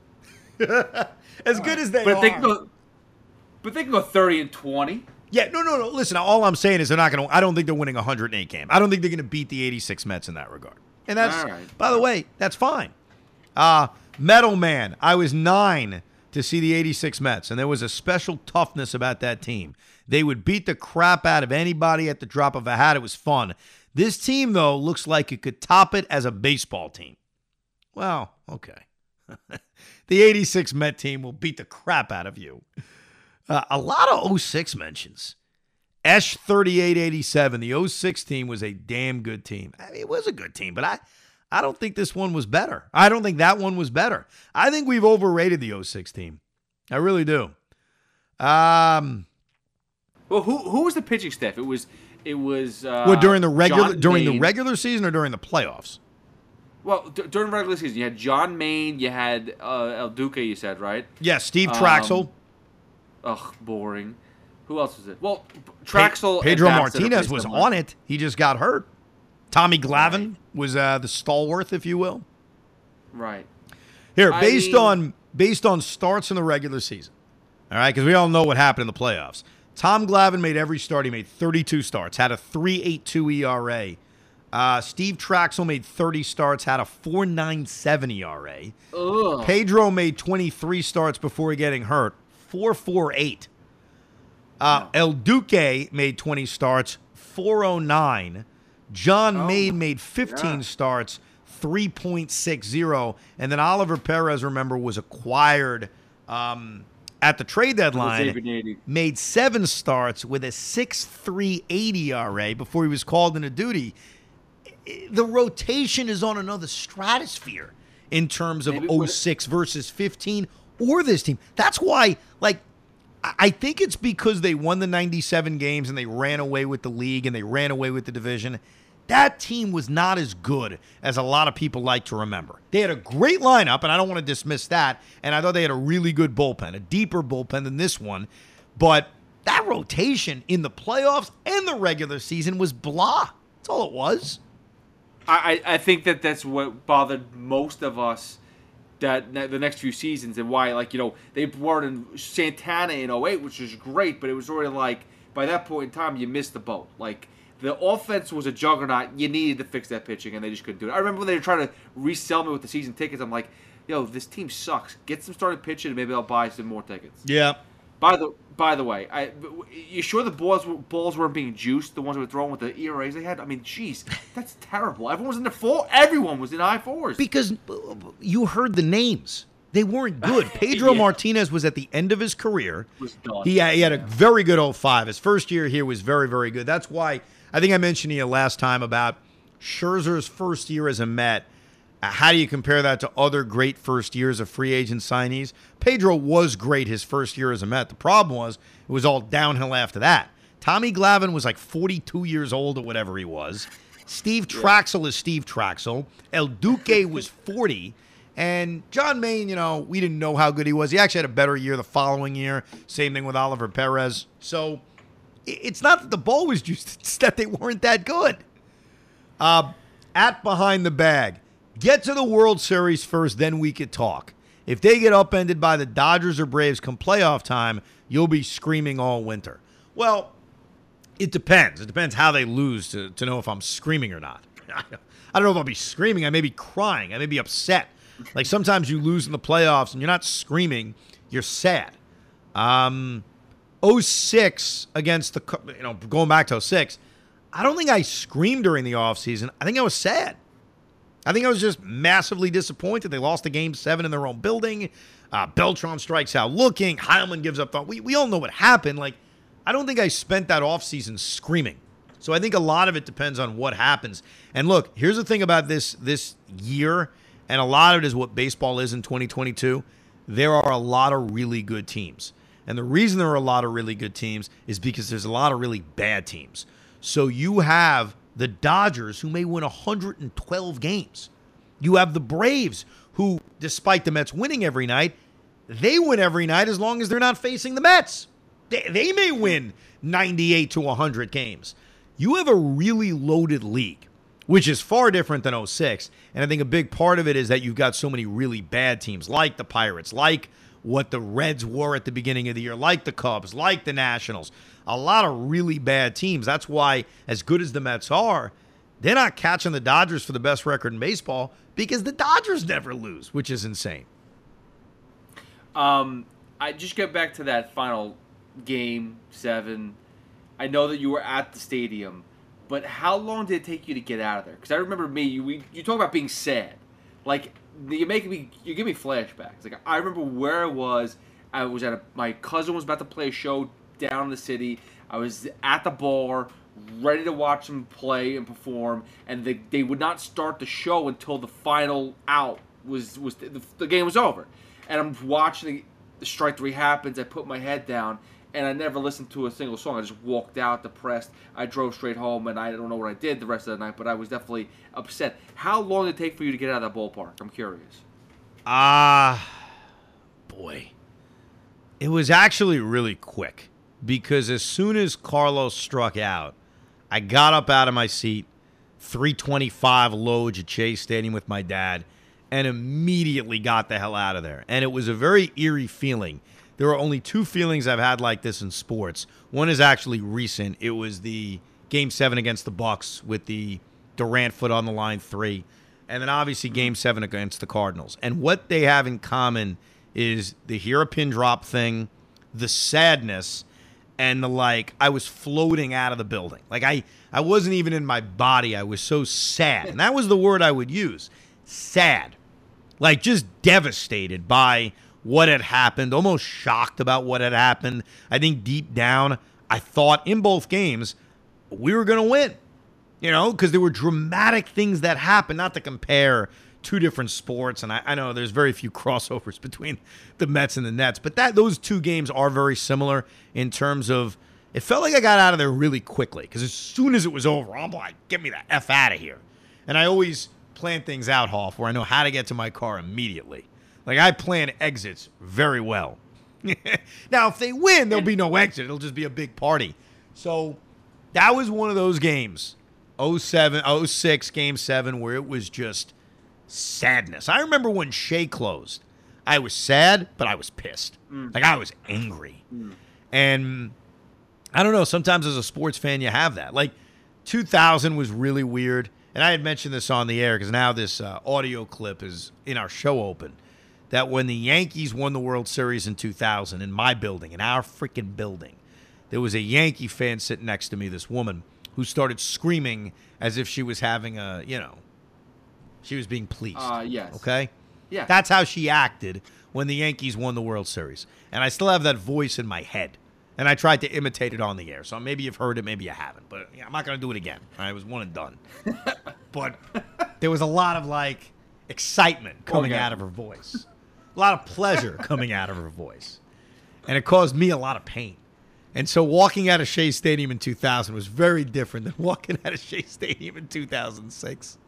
S3: As good as they
S4: but
S3: are.
S4: They can go, but they can go thirty and twenty.
S3: Yeah, no, no, no. Listen, all I'm saying is they're not going to. I don't think they're winning one hundred eight games. I don't think they're going to beat the eighty-six Mets in that regard. And that's,
S4: all right.
S3: By the way, that's fine. Uh, Metal Man, I was nine to see the eighty-six Mets, and there was a special toughness about that team. They would beat the crap out of anybody at the drop of a hat. It was fun. This team, though, looks like it could top it as a baseball team. Well, okay. The eighty-six Met team will beat the crap out of you. Uh, a lot of oh six mentions. Esh thirty-eight eighty-seven. The oh six team was a damn good team. I mean, it was a good team, but I, I don't think this one was better. I don't think that one was better. I think we've overrated the oh six team. I really do. Um,
S4: well, who who was the pitching staff? It was it was uh,
S3: what during the regular
S4: John
S3: during
S4: Maine.
S3: the regular season or during the playoffs?
S4: Well, d- during the regular season, you had John Maine, you had uh, El Duque. You said right?
S3: Yeah, Steve
S4: Um,
S3: Traxel.
S4: Ugh, boring. Who else was it? Well, Traxel.
S3: Pe- Pedro
S4: and Baxter
S3: Martinez
S4: replaced
S3: was
S4: them,
S3: on it. He just got hurt. Tommy Glavine was uh, the stalwart, if you will.
S4: Right.
S3: Here,
S4: I
S3: based
S4: mean-
S3: on based on starts in the regular season, all right, because we all know what happened in the playoffs. Tom Glavine made every start. He made thirty-two starts, had a three point eight two E R A. Uh, Steve Traxel made thirty starts, had a four point nine seven E R A.
S4: Ugh.
S3: Pedro made twenty-three starts before getting hurt, four point four eight. Uh,
S4: No.
S3: El Duque made twenty starts, four point oh nine. John
S4: Oh,
S3: Maine made fifteen
S4: God.
S3: starts, three point six oh. And then Oliver Perez, remember, was acquired um, at the trade deadline.
S4: Xavier Nady.
S3: Made seven starts with a six point three eight E R A before he was called into duty. The rotation is on another stratosphere in terms of
S4: Maybe
S3: oh
S4: what-
S3: six versus fifteen or this team. That's why, like, I I think it's because they won the ninety-seven games and they ran away with the league and they ran away with the division. That team was not as good as a lot of people like to remember. They had a great lineup, and I don't want to dismiss that. And I thought they had a really good bullpen, a deeper bullpen than this one. But that rotation in the playoffs and the regular season was blah. That's all it was.
S4: I, I I think that that's what bothered most of us that that the next few seasons, and why, like, you know, they brought in Santana in oh eight, which was great, but it was already like, by that point in time, you missed the boat. Like, the offense was a juggernaut. You needed to fix that pitching, and they just couldn't do it. I remember when they were trying to resell me with the season tickets. I'm like, yo, this team sucks. Get some starting pitching, and maybe I'll buy some more tickets.
S3: Yeah.
S4: By the By the way, I you sure the balls balls weren't being juiced? The ones that were thrown with the E R As they had. I mean, jeez, that's terrible. Everyone was in the four. Everyone was in high fours
S3: because you heard the names. They weren't good. Pedro yeah. Martinez was at the end of his career.
S4: Was done.
S3: He, he had yeah. a very good oh five. His first year here was very, very good. That's why I think I mentioned to you last time about Scherzer's first year as a Met. How do you compare that to other great first years of free agent signees? Pedro was great his first year as a Met. The problem was it was all downhill after that. Tommy Glavine was like forty-two years old or whatever he was. Steve Traxel is Steve Traxel. El Duque was forty. And John Maine, you know, we didn't know how good he was. He actually had a better year the following year. Same thing with Oliver Perez. So it's not that the ball was juiced. It's that they weren't that good. Uh, at behind the bag. Get to the World Series first, then we could talk. If they get upended by the Dodgers or Braves come playoff time, you'll be screaming all winter. Well, it depends. It depends how they lose to, to know if I'm screaming or not. I don't know if I'll be screaming. I may be crying. I may be upset. Like sometimes you lose in the playoffs and you're not screaming. You're sad. Um, oh six against the, you know, going back to oh six, I don't think I screamed during the offseason. I think I was sad. I think I was just massively disappointed. They lost the game seven in their own building. Uh, Beltran strikes out looking. Heilman gives up. We, we all know what happened. Like, I don't think I spent that offseason screaming. So I think a lot of it depends on what happens. And look, here's the thing about this this year, and a lot of it is what baseball is in twenty twenty-two. There are a lot of really good teams. And the reason there are a lot of really good teams is because there's a lot of really bad teams. So you have the Dodgers, who may win one hundred twelve games. You have the Braves, who, despite the Mets winning every night, they win every night as long as they're not facing the Mets. They, they may win ninety-eight to one hundred games. You have a really loaded league, which is far different than oh six. And I think a big part of it is that you've got so many really bad teams, like the Pirates, like what the Reds were at the beginning of the year, like the Cubs, like the Nationals. A lot of really bad teams. That's why, as good as the Mets are, they're not catching the Dodgers for the best record in baseball because the Dodgers never lose, which is insane.
S4: Um, I just get back to that final game seven. I know that you were at the stadium, but how long did it take you to get out of there? Because I remember me, you we, you talk about being sad. Like, you make me, you give me flashbacks. Like, I remember where I was. I was at a, my cousin was about to play a show down in the city. I was at the bar, ready to watch them play and perform, and they, they would not start the show until the final out was was the, the game was over. And I'm watching the strike three happens. I put my head down, and I never listened to a single song. I just walked out depressed. I drove straight home, and I don't know what I did the rest of the night, but I was definitely upset. How long did it take for you to get out of that ballpark? I'm curious.
S3: Ah, uh, boy. It was actually really quick. Because as soon as Carlos struck out, I got up out of my seat, three twenty-five Loge at Chase Stadium with my dad, and immediately got the hell out of there. And it was a very eerie feeling. There are only two feelings I've had like this in sports. One is actually recent. It was the Game seven against the Bucks with the Durant foot on the line three. And then obviously Game seven against the Cardinals. And what they have in common is the hear a pin drop thing, the sadness, and the, like, I was floating out of the building. Like, I, I wasn't even in my body. I was so sad. And that was the word I would use. Sad. Like, just devastated by what had happened. Almost shocked about what had happened. I think deep down, I thought in both games, we were going to win. You know, because there were dramatic things that happened. Not to compare two different sports, and I, I know there's very few crossovers between the Mets and the Nets, but that those two games are very similar in terms of, it felt like I got out of there really quickly, because as soon as it was over, I'm like, get me the F out of here. And I always plan things out, Hoff, where I know how to get to my car immediately. Like, I plan exits very well. Now, if they win, there'll be no exit. It'll just be a big party. So that was one of those games, oh seven, oh six, Game seven, where it was just sadness. I remember when Shea closed. I was sad, but I was pissed. Mm. Like, I was angry. Mm. And I don't know, sometimes as a sports fan, you have that. Like, two thousand was really weird. And I had mentioned this on the air because now this uh, audio clip is in our show open. that when the Yankees won the World Series in two thousand in my building, in our freaking building, there was a Yankee fan sitting next to me, this woman, who started screaming as if she was having a, you know, she was being pleased.
S4: Uh, yes.
S3: Okay?
S4: Yeah.
S3: That's how she acted when the Yankees won the World Series. And I still have that voice in my head. And I tried to imitate it on the air. So maybe you've heard it, maybe you haven't. But yeah, I'm not going to do it again. All right, it was one and done. But there was a lot of, like, excitement coming
S4: Okay.
S3: out of her voice. A lot of pleasure coming out of her voice. And it caused me a lot of pain. And so walking out of Shea Stadium in two thousand was very different than walking out of Shea Stadium in two thousand six.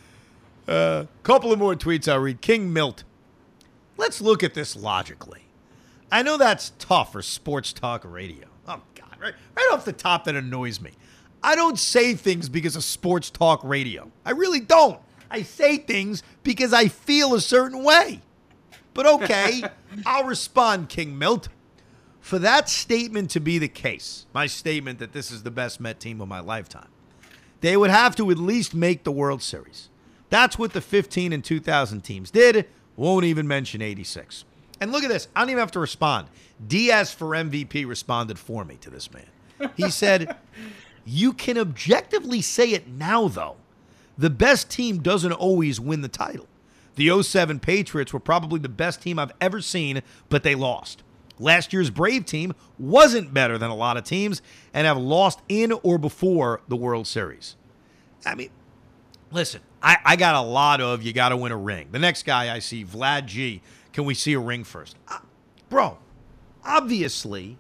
S3: A uh, couple of more tweets I'll read. King Milt. Let's look at this logically. I know that's tough for sports talk radio. Oh, God. Right, right off the top, that annoys me. I don't say things because of sports talk radio. I really don't. I say things because I feel a certain way. But okay, I'll respond, King Milt. For that statement to be the case, my statement that this is the best Met team of my lifetime, they would have to at least make the World Series. That's what the fifteen and two thousand teams did. Won't even mention eighty-six. And look at this. I don't even have to respond. Diaz for M V P responded for me to this man. He said, you can objectively say it now, though. The best team doesn't always win the title. The oh seven Patriots were probably the best team I've ever seen, but they lost. Last year's Brave team wasn't better than a lot of teams and have lost in or before the World Series. I mean, listen, I, I got a lot of you got to win a ring. The next guy I see, Vlad G. Can we see a ring first? Uh, bro, obviously,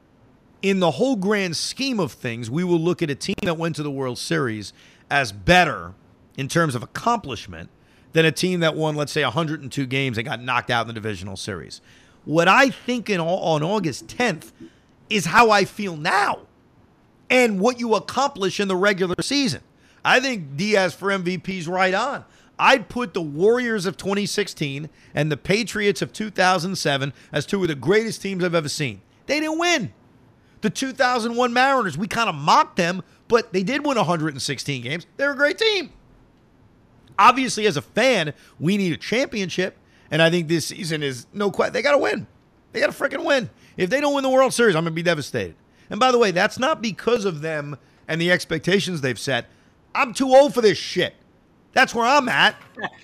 S3: in the whole grand scheme of things, we will look at a team that went to the World Series as better in terms of accomplishment than a team that won, let's say, one hundred two games and got knocked out in the divisional series. What I think in, on August tenth is how I feel now and what you accomplish in the regular season. I think Diaz for M V P is right on. I'd put the Warriors of twenty sixteen and the Patriots of two thousand seven as two of the greatest teams I've ever seen. They didn't win. The two thousand one Mariners, we kind of mocked them, but they did win one hundred sixteen games. They're a great team. Obviously, as a fan, we need a championship, and I think this season is no question. They got to win. They got to freaking win. If they don't win the World Series, I'm going to be devastated. And by the way, that's not because of them and the expectations they've set. I'm too old for this shit. That's where I'm at.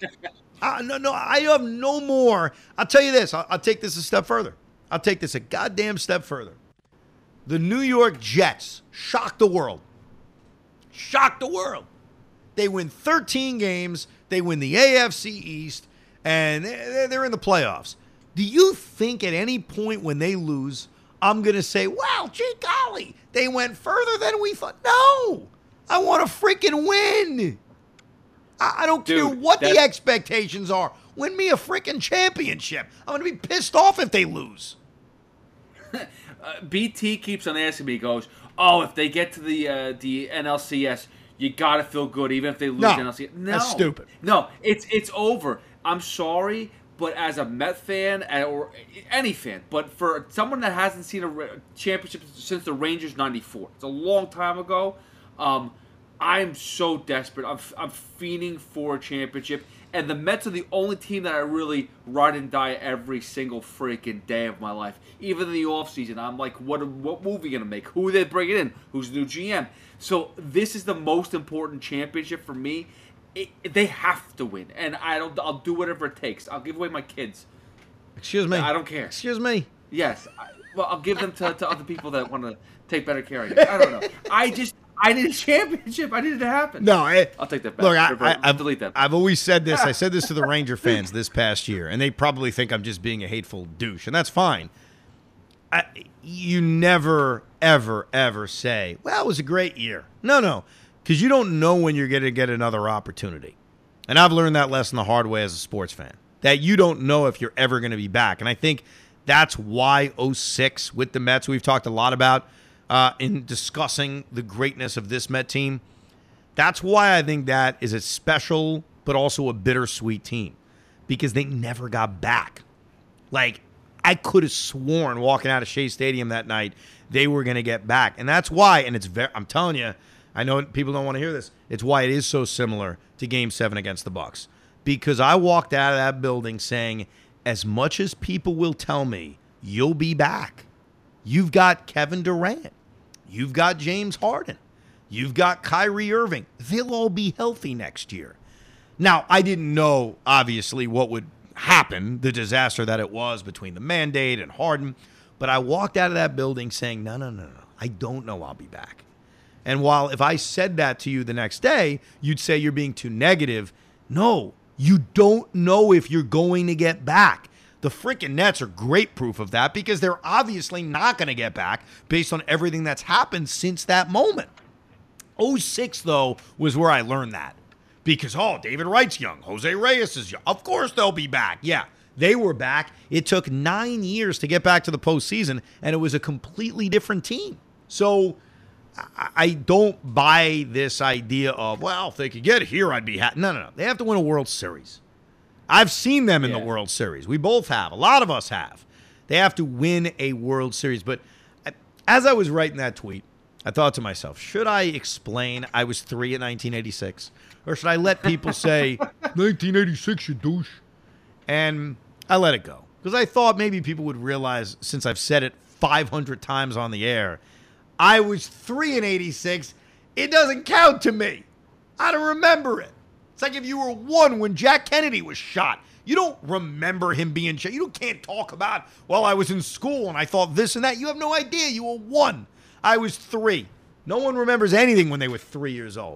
S3: I, no, no, I have no more. I'll tell you this. I'll, I'll take this a step further. I'll take this a goddamn step further. The New York Jets shocked the world. Shocked the world. They win thirteen games. They win the A F C East, and they're in the playoffs. Do you think at any point when they lose, I'm going to say, wow, gee golly, they went further than we thought? No. I want to freaking win. I, I don't
S4: Dude,
S3: care what
S4: that-
S3: the expectations are. Win me a freaking championship. I'm going to be pissed off if they lose.
S4: Uh, B T keeps on asking me, he goes, oh, if they get to the uh, the N L C S, you got to feel good even if they lose
S3: No,
S4: the N L C S. No.
S3: that's stupid.
S4: No, it's it's over. I'm sorry, but as a Met fan uh, or any fan, but for someone that hasn't seen a ra- championship since the Rangers ninety-four, it's a long time ago. Um, I'm so desperate. I'm I'm fiending for a championship, and the Mets are the only team that I really ride and die every single freaking day of my life. Even in the offseason, I'm like, what what move are you gonna make? Who are they bringing in? Who's the new G M? So this is the most important championship for me. It, they have to win, and I don't. I'll do whatever it takes. I'll give away my kids.
S3: Excuse me.
S4: I don't care.
S3: Excuse me.
S4: Yes. I, well, I'll give them to, to other people that want to take better care of you. I don't know. I just. I need a championship. I need it to happen.
S3: No, I,
S4: I'll take that back.
S3: Look, I,
S4: Revert-
S3: I, I've,
S4: delete that.
S3: I've always said this. I said this to the Ranger fans this past year, and they probably think I'm just being a hateful douche, and that's fine. I, you never, ever, ever say, well, it was a great year. No, no, because you don't know when you're going to get another opportunity. And I've learned that lesson the hard way as a sports fan, that you don't know if you're ever going to be back. And I think that's why oh six with the Mets, we've talked a lot about uh, in discussing the greatness of this Met team. That's why I think that is a special but also a bittersweet team, because they never got back. Like, I could have sworn walking out of Shea Stadium that night they were going to get back. And that's why, and it's very, I'm telling you, I know people don't want to hear this, it's why it is so similar to Game seven against the Bucks. Because I walked out of that building saying, as much as people will tell me you'll be back, you've got Kevin Durant, you've got James Harden, you've got Kyrie Irving. They'll all be healthy next year. Now, I didn't know, obviously, what would happen, the disaster that it was between the mandate and Harden, but I walked out of that building saying, no, no, no, no, I don't know I'll be back. And while if I said that to you the next day, you'd say you're being too negative. No, you don't know if you're going to get back. The freaking Nets are great proof of that because they're obviously not going to get back based on everything that's happened since that moment. oh six, though, was where I learned that. Because, oh, David Wright's young. Jose Reyes is young. Of course they'll be back. Yeah, they were back. It took nine years to get back to the postseason, and it was a completely different team. So I, I don't buy this idea of, well, if they could get here, I'd be happy. No, no, no. They have to win a World Series. I've seen them in yeah. the World Series. We both have. A lot of us have. They have to win a World Series. But as I was writing that tweet, I thought to myself, should I explain I was three in nineteen eighty-six? Or should I let people say, nineteen eighty-six, you douche? And I let it go. Because I thought maybe people would realize, since I've said it five hundred times on the air, I was three in eighty-six. It doesn't count to me. I don't remember it. It's like if you were one when Jack Kennedy was shot. You don't remember him being shot. You can't talk about, well, I was in school and I thought this and that. You have no idea. You were one. I was three. No one remembers anything when they were three years old.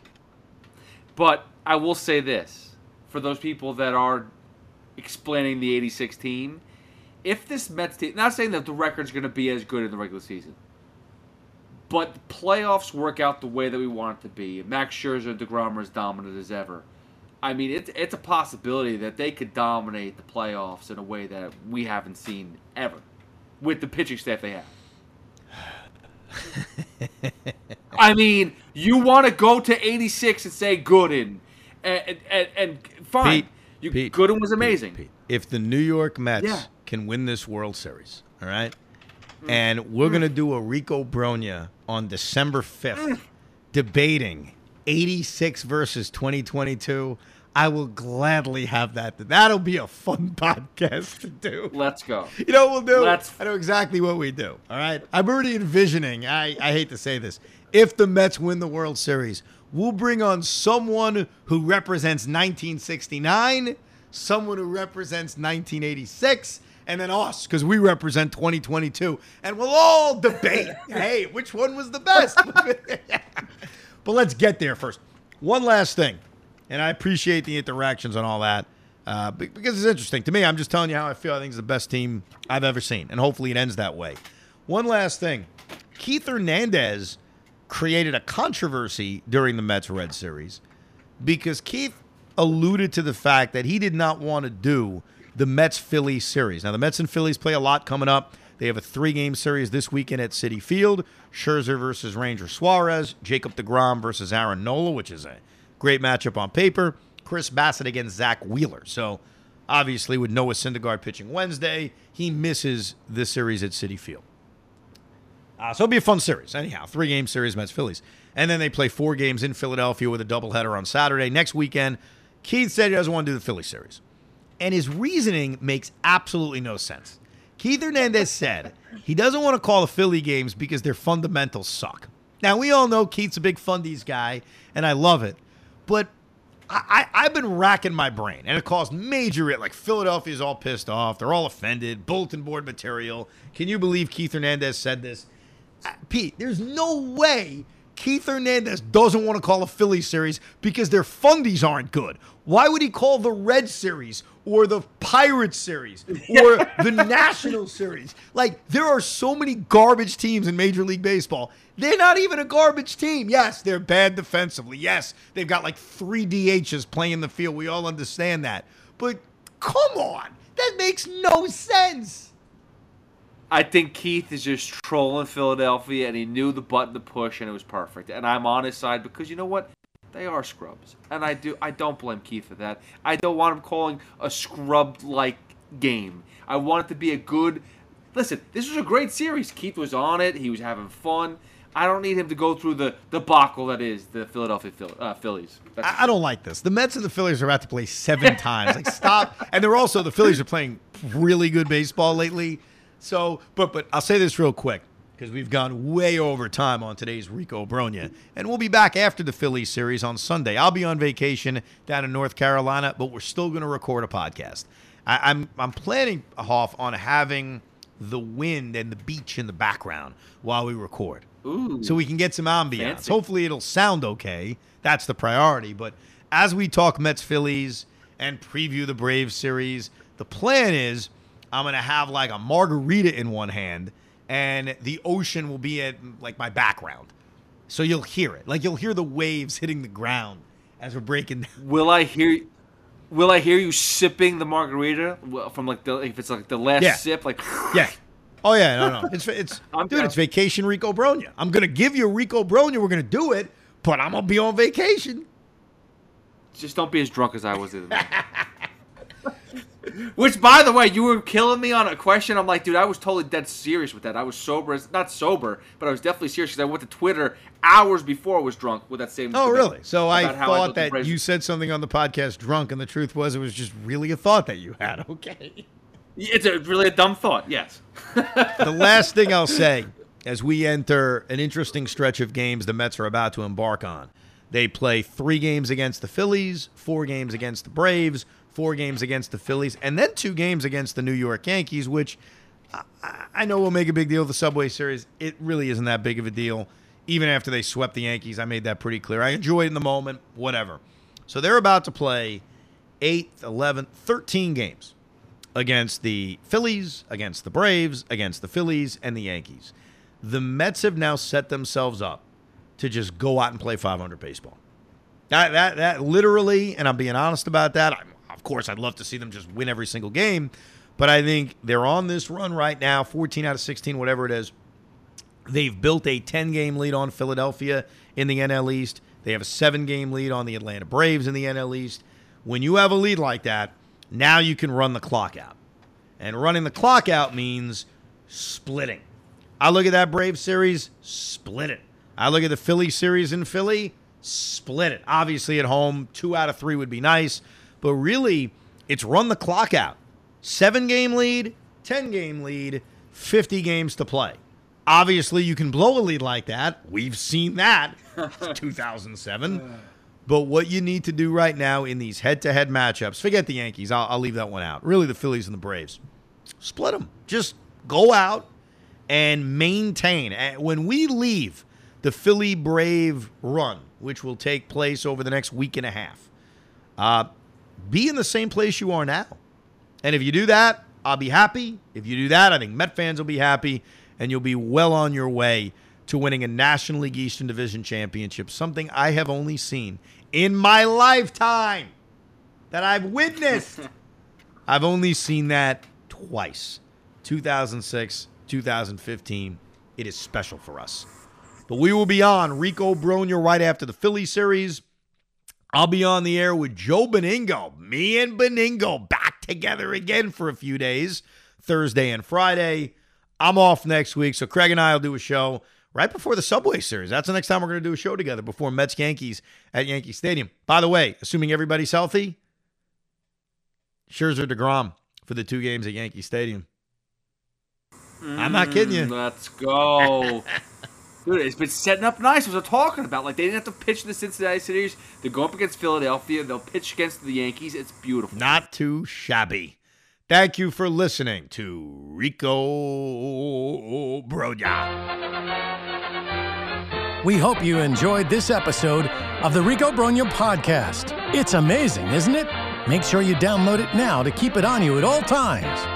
S4: But I will say this, for those people that are explaining the eighty-six team, if this Mets team, not saying that the record's going to be as good in the regular season, but the playoffs work out the way that we want it to be, Max Scherzer and DeGrom are as dominant as ever, I mean, it's, it's a possibility that they could dominate the playoffs in a way that we haven't seen ever with the pitching staff they have. I mean, you want to go to eighty-six and say Gooden, and and, and fine.
S3: Pete,
S4: you,
S3: Pete,
S4: Gooden was amazing.
S3: Pete, Pete. If the New York Mets
S4: yeah.
S3: can win this World Series, all right, mm. and we're mm. going to do a Rico Bronya on December fifth, mm. debating eighty-six versus twenty twenty-two, I will gladly have that. That'll be a fun podcast to do.
S4: Let's go.
S3: You know what we'll do?
S4: Let's...
S3: I know exactly what we do. All right? I'm already envisioning, I, I hate to say this, if the Mets win the World Series, we'll bring on someone who represents nineteen sixty-nine, someone who represents nineteen eighty-six, and then us, because we represent twenty twenty-two. And we'll all debate, hey, which one was the best? But let's get there first. One last thing. And I appreciate the interactions and all that uh, because it's interesting. To me, I'm just telling you how I feel. I think it's the best team I've ever seen, and hopefully it ends that way. One last thing. Keith Hernandez created a controversy during the Mets-Red series because Keith alluded to the fact that he did not want to do the Mets-Phillies series. Now, the Mets and Phillies play a lot coming up. They have a three-game series this weekend at Citi Field. Scherzer versus Ranger Suarez. Jacob deGrom versus Aaron Nola, which is a great matchup on paper. Chris Bassett against Zach Wheeler. So, obviously, with Noah Syndergaard pitching Wednesday, he misses this series at Citi Field. Uh, so, it'll be a fun series. Anyhow, three-game series, Mets-Phillies. And then they play four games in Philadelphia with a doubleheader on Saturday. Next weekend, Keith said he doesn't want to do the Philly series. And his reasoning makes absolutely no sense. Keith Hernandez said he doesn't want to call the Philly games because their fundamentals suck. Now, we all know Keith's a big fundies guy, and I love it. But I, I, I've been racking my brain, and it caused major, like Philadelphia's all pissed off. They're all offended. Bulletin board material. Can you believe Keith Hernandez said this? Uh, Pete, there's no way Keith Hernandez doesn't want to call a Philly series because their fundies aren't good. Why would he call the Red Series or the Pirates Series or the National Series? Like, there are so many garbage teams in Major League Baseball. They're not even a garbage team. Yes, they're bad defensively. Yes, they've got like three D Hs playing the field. We all understand that. But come on. That makes no sense.
S4: I think Keith is just trolling Philadelphia, and he knew the button to push, and it was perfect. And I'm on his side because you know what? They are scrubs, and I do. I don't blame Keith for that. I don't want him calling a scrub-like game. I want it to be a good. Listen, this was a great series. Keith was on it. He was having fun. I don't need him to go through the debacle that is the Philadelphia Phil- uh, Phillies. That's
S3: I, I don't like this. The Mets and the Phillies are about to play seven times. Like, stop. And they're also, the Phillies are playing really good baseball lately. So, but but I'll say this real quick, because we've gone way over time on today's Rico Brogna. And we'll be back after the Phillies series on Sunday. I'll be on vacation down in North Carolina, but we're still going to record a podcast. I, I'm I'm planning, Hoff, on having the wind and the beach in the background while we record.
S4: Ooh,
S3: so we can get some ambiance.
S4: fancy.
S3: Hopefully it'll sound okay. That's the priority. But as we talk Mets Phillies and preview the Braves series, the plan is I'm going to have like a margarita in one hand and the ocean will be at like my background. So you'll hear it. Like you'll hear the waves hitting the ground as we're breaking down.
S4: Will I hear? Will I hear you sipping the margarita from like the if it's like the last
S3: Yeah.
S4: sip? Like
S3: Yeah. Oh yeah, no, no. It's it's
S4: I'm
S3: dude,
S4: down.
S3: it's vacation Rico Brogna. I'm gonna give you Rico Brogna. We're gonna do it, but I'm gonna be on vacation.
S4: Just don't be as drunk as I was the other day. Which, by the way, you were killing me on a question. I'm like, dude, I was totally dead serious with that. I was sober, as not sober, but I was definitely serious because I went to Twitter hours before I was drunk with that same.
S3: Oh,
S4: debate
S3: really? So I
S4: about how
S3: thought
S4: the
S3: that
S4: Braves-
S3: you said something on the podcast drunk, and the truth was it was just really a thought that you had. Okay.
S4: It's a, really a dumb thought. Yes.
S3: The last thing I'll say as we enter an interesting stretch of games the Mets are about to embark on. They play three games against the Phillies, four games against the Braves, four games against the Phillies, and then two games against the New York Yankees, which I, I know will make a big deal of the Subway Series. It really isn't that big of a deal. Even after they swept the Yankees, I made that pretty clear. I enjoy it in the moment, whatever. So they're about to play eight, eleven, thirteen games against the Phillies, against the Braves, against the Phillies, and the Yankees. The Mets have now set themselves up to just go out and play five hundred baseball. That, that, that literally, and I'm being honest about that, I'm, of course, I'd love to see them just win every single game, but I think they're on this run right now, fourteen out of sixteen, whatever it is. They've built a ten-game lead on Philadelphia in the N L East. They have a seven-game lead on the Atlanta Braves in the N L East. When you have a lead like that, now you can run the clock out. And running the clock out means splitting. I look at that Braves series, split it. I look at the Philly series in Philly, split it. Obviously at home, two out of three would be nice. But really, it's run the clock out. Seven-game lead, ten-game lead, fifty games to play. Obviously, you can blow a lead like that. We've seen that. two thousand seven. But what you need to do right now in these head-to-head matchups, forget the Yankees. I'll, I'll leave that one out. Really, the Phillies and the Braves. Split them. Just go out and maintain. When we leave the Philly-Brave run, which will take place over the next week and a half, uh, be in the same place you are now. And if you do that, I'll be happy. If you do that, I think Met fans will be happy, and you'll be well on your way to winning a National League Eastern Division championship, something I have only seen in my lifetime that I've witnessed. I've only seen that twice. two thousand six, two thousand fifteen. It is special for us. But we will be on Rico Brogna right after the Philly series. I'll be on the air with Joe Beningo. Me and Beningo back together again for a few days, Thursday and Friday. I'm off next week, so Craig and I will do a show right before the Subway Series. That's the next time we're going to do a show together, before Mets-Yankees at Yankee Stadium. By the way, assuming everybody's healthy, Scherzer DeGrom for the two games at Yankee Stadium. Mm, I'm not kidding you.
S4: Let's go. Dude, it's been setting up nice. What I was talking about. Like, they didn't have to pitch in the Cincinnati series. They go up against Philadelphia. They'll pitch against the Yankees. It's beautiful.
S3: Not too shabby. Thank you for listening to Rico Brogna.
S2: We hope you enjoyed this episode of the Rico Brogna Podcast. It's amazing, isn't it? Make sure you download it now to keep it on you at all times.